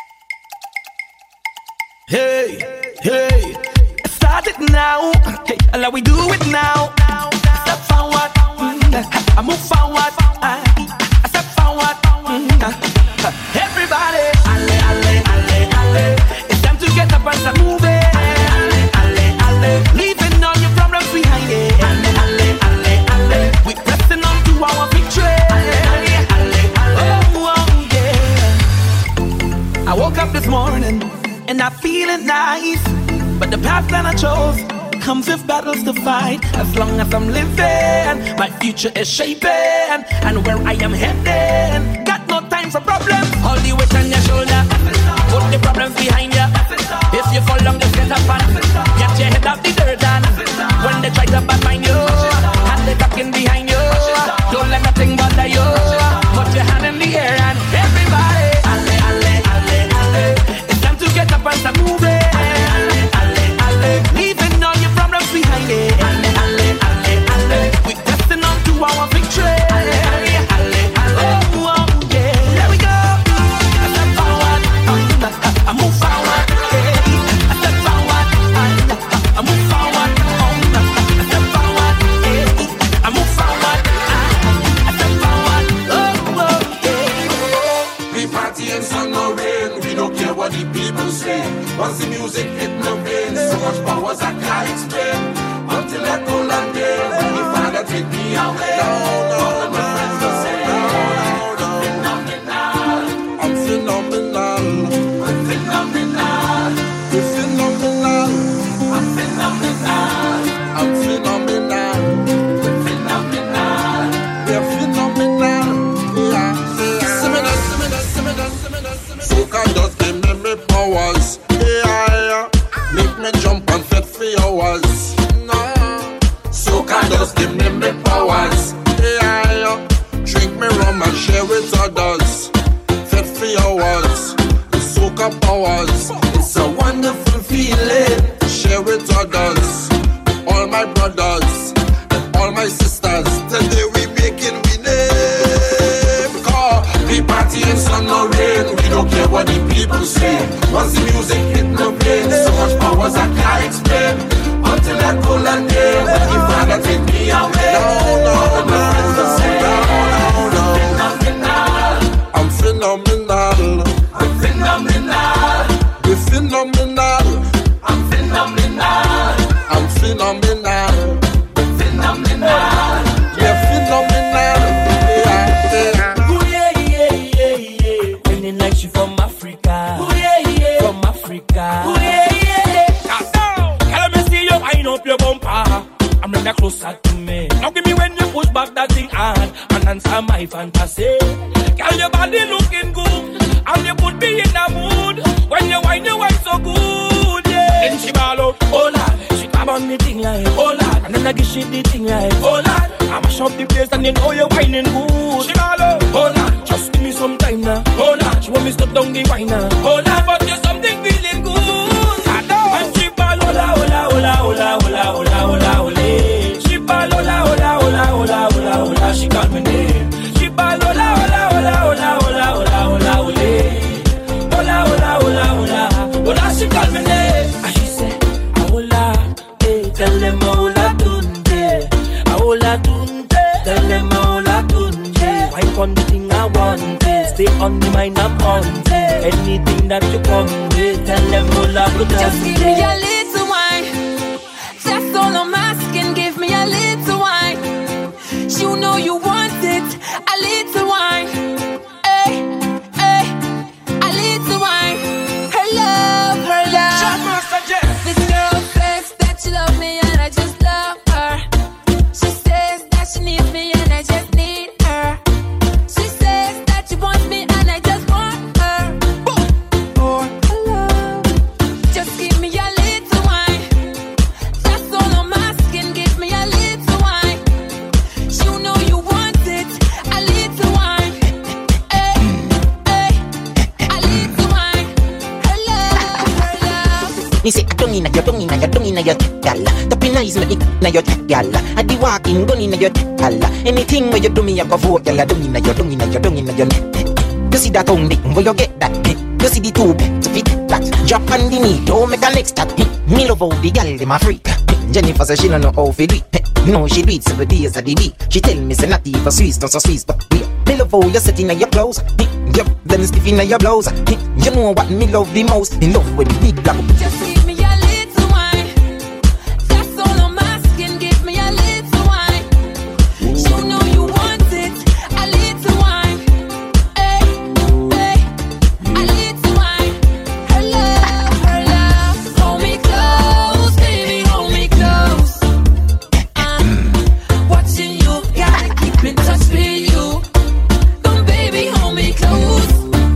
Hey, hey. Start it now. Hey, allow we do it now. Step forward. Mm, I move forward. I, I step forward. Mm, everybody. Ale, ale, ale, ale. It's time to get up and start moving. Ale, ale, ale. Leaving all your problems behind it. Ale, ale, ale, ale. We pressing on to our victory. Ale, ale, ale, ale. Oh, oh, yeah. I woke up this morning and I feeling nice, but the path that I chose comes with battles to fight. As long as I'm living, my future is shaping, and where I am heading, got no time for problems. All the weight on your shoulder, put the problems behind you. If you fall down, just get up and get your head off the dirt. And when they try to badmine you, hand the talking behind you. Don't let nothing bother you. Put your hand in the air and everybody, ale, ale, ale, ale. It's time to get up and start moving. Ale, ale, ale. Leaving all your problems behind it. Ale, ale, ale, ale. We pressing on to our victory. Ale, ale, ale, ale. Oh, oh, yeah. There we go. Step forward. hours. Yeah, drink me rum and share with others. Fit for hours, soak up hours. It's a wonderful feeling. Share with others, all my brothers and all my sisters. Today we making we name. Cause we party in sun or rain. We don't care what the people say. Once the music hit the brain, so much powers I can't explain. Until I call a name, when the Father take me away. No, no, no, no, no, no. I'm phenomenal. I'm phenomenal. We're phenomenal. I'm phenomenal. I'm phenomenal. Phenomenal. Yeah, phenomenal. Yeah, yeah. Ooh, yeah, yeah, yeah, yeah. Feeling like she from Africa. Ooh, yeah, yeah. From Africa. Ooh, yeah, yeah. Now, tell me see you wind up your bumper. I'm like closer to me. Now give me when you push back that thing hard and answer my fantasy. Girl, your body looking good, and you put me in a mood. When you wine, you wine so good, yeah. Then she ball out, oh lad. She grab on the thing like, oh lad. And then I give she the thing like, oh lad. I mash up the place and then oh you whining good. She ball out, oh lad. Just give me some time now, oh lad. She want me stop down the wine now, oh lad. But there's something feeling good, I know. And she ball, hola, hola, hola, hola, hola, hola, hola, hola. She ball, hola, hola, hola, hola, hola, hola. She call me name. She ball, hola, hola, hola, hola, hola, hola, hola, hola. Hola, hola, hola, hola, hola, she call me name. And she say, hola, hey, tell them hola tunde, hola tunde, tell them hola tunde. Wipe on the thing I want, stay on the mind I'm on. Anything that you come with, tell them hola tunde. Just give me a little wine, that's all I'm asking. Give me a little wine. You know you want it, a little wine. Hey, hey, a little wine. Her love, her love. This girl says that she loves me and I just love her. She says that she needs me and I just need her. She says that she wants me and I just want her. For her love, just give me a little wine. That's all I'm asking. Give me a little wine. You know you want it, a little wine. Hey, hey, a little wine. Her love, her love. Me say I don't inna your, don't inna your, don't inna your gal. Tapping eyes me inna your gal. I be walking, gun inna your gal. Anything where you do me, I go for gal. Don't inna your, don't inna your, don't inna your. You see that only where you get that. You see the tube to fit that. Drop on the knee, don't make a next step. Me love how the gal dem a freak. Jennifer says she don't know how to do it. No, she do it seven days of the week. She tell me say not even Swiss, not so Swiss, but yeah. Me love how you set in your clothes. Yup, them stiff in your blouse. You know what me love the most? Me love when the big black. Just give me a little wine. That's all I'm asking. Give me a little wine. You know you want it, a little wine. Hey, hey, a little wine. Her love, her love. Hold me close, baby, hold me close. I'm watching you, gotta keep in touch with you. Come, baby, hold me close.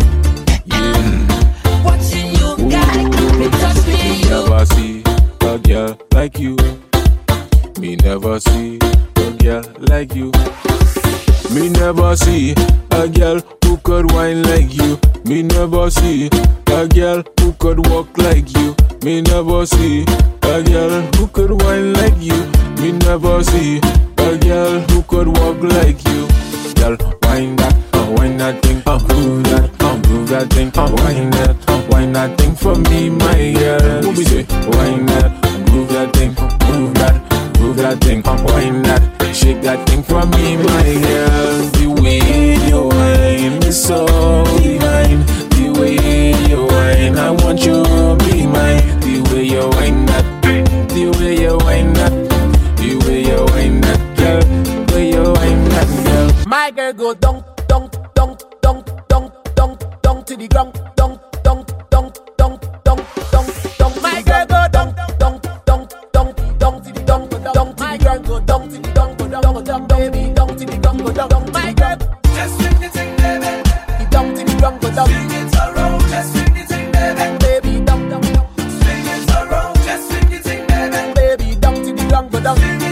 I'm watching you, gotta keep in touch with you. Never see a girl like you. Me never see a girl like you. Me never see a girl who could whine like you. Me never see a girl who could walk like you. Me never see a girl who could whine like you. Me never see a girl who could walk like you. Girl, whine that, uh, whine that thing, uh, move that, uh, move that thing, uh, whine that, uh, whine that thing for me, my girl. What we say? Whine that, move that thing, move that, move that thing, uh, whine that, shake that thing for me, my girl. The way you whine is so divine. The way you whine, I want you to be mine. The way you whine that, the way you whine that, the way you whine that, girl. The way you whine that, girl. My girl go dunk, dunk, dunk, dunk, dunk, dunk, dunk to the ground, dunk, dunk, dunk, dunk, dunk, dunk, dunk. My girl go dunk, dunk, dunk, dunk, dunk to the dunk, dunk to the ground, go dunk to the dunk, go dunk, dunk, baby, dunk to the ground, go dunk. My girl, just swing the thing, baby. The dunk to the ground, go dunk. Swing it around, just swing the thing, baby. Baby, dunk, dunk, dunk. Swing it around, just swing the thing, baby. Baby, dunk to the ground, go dunk.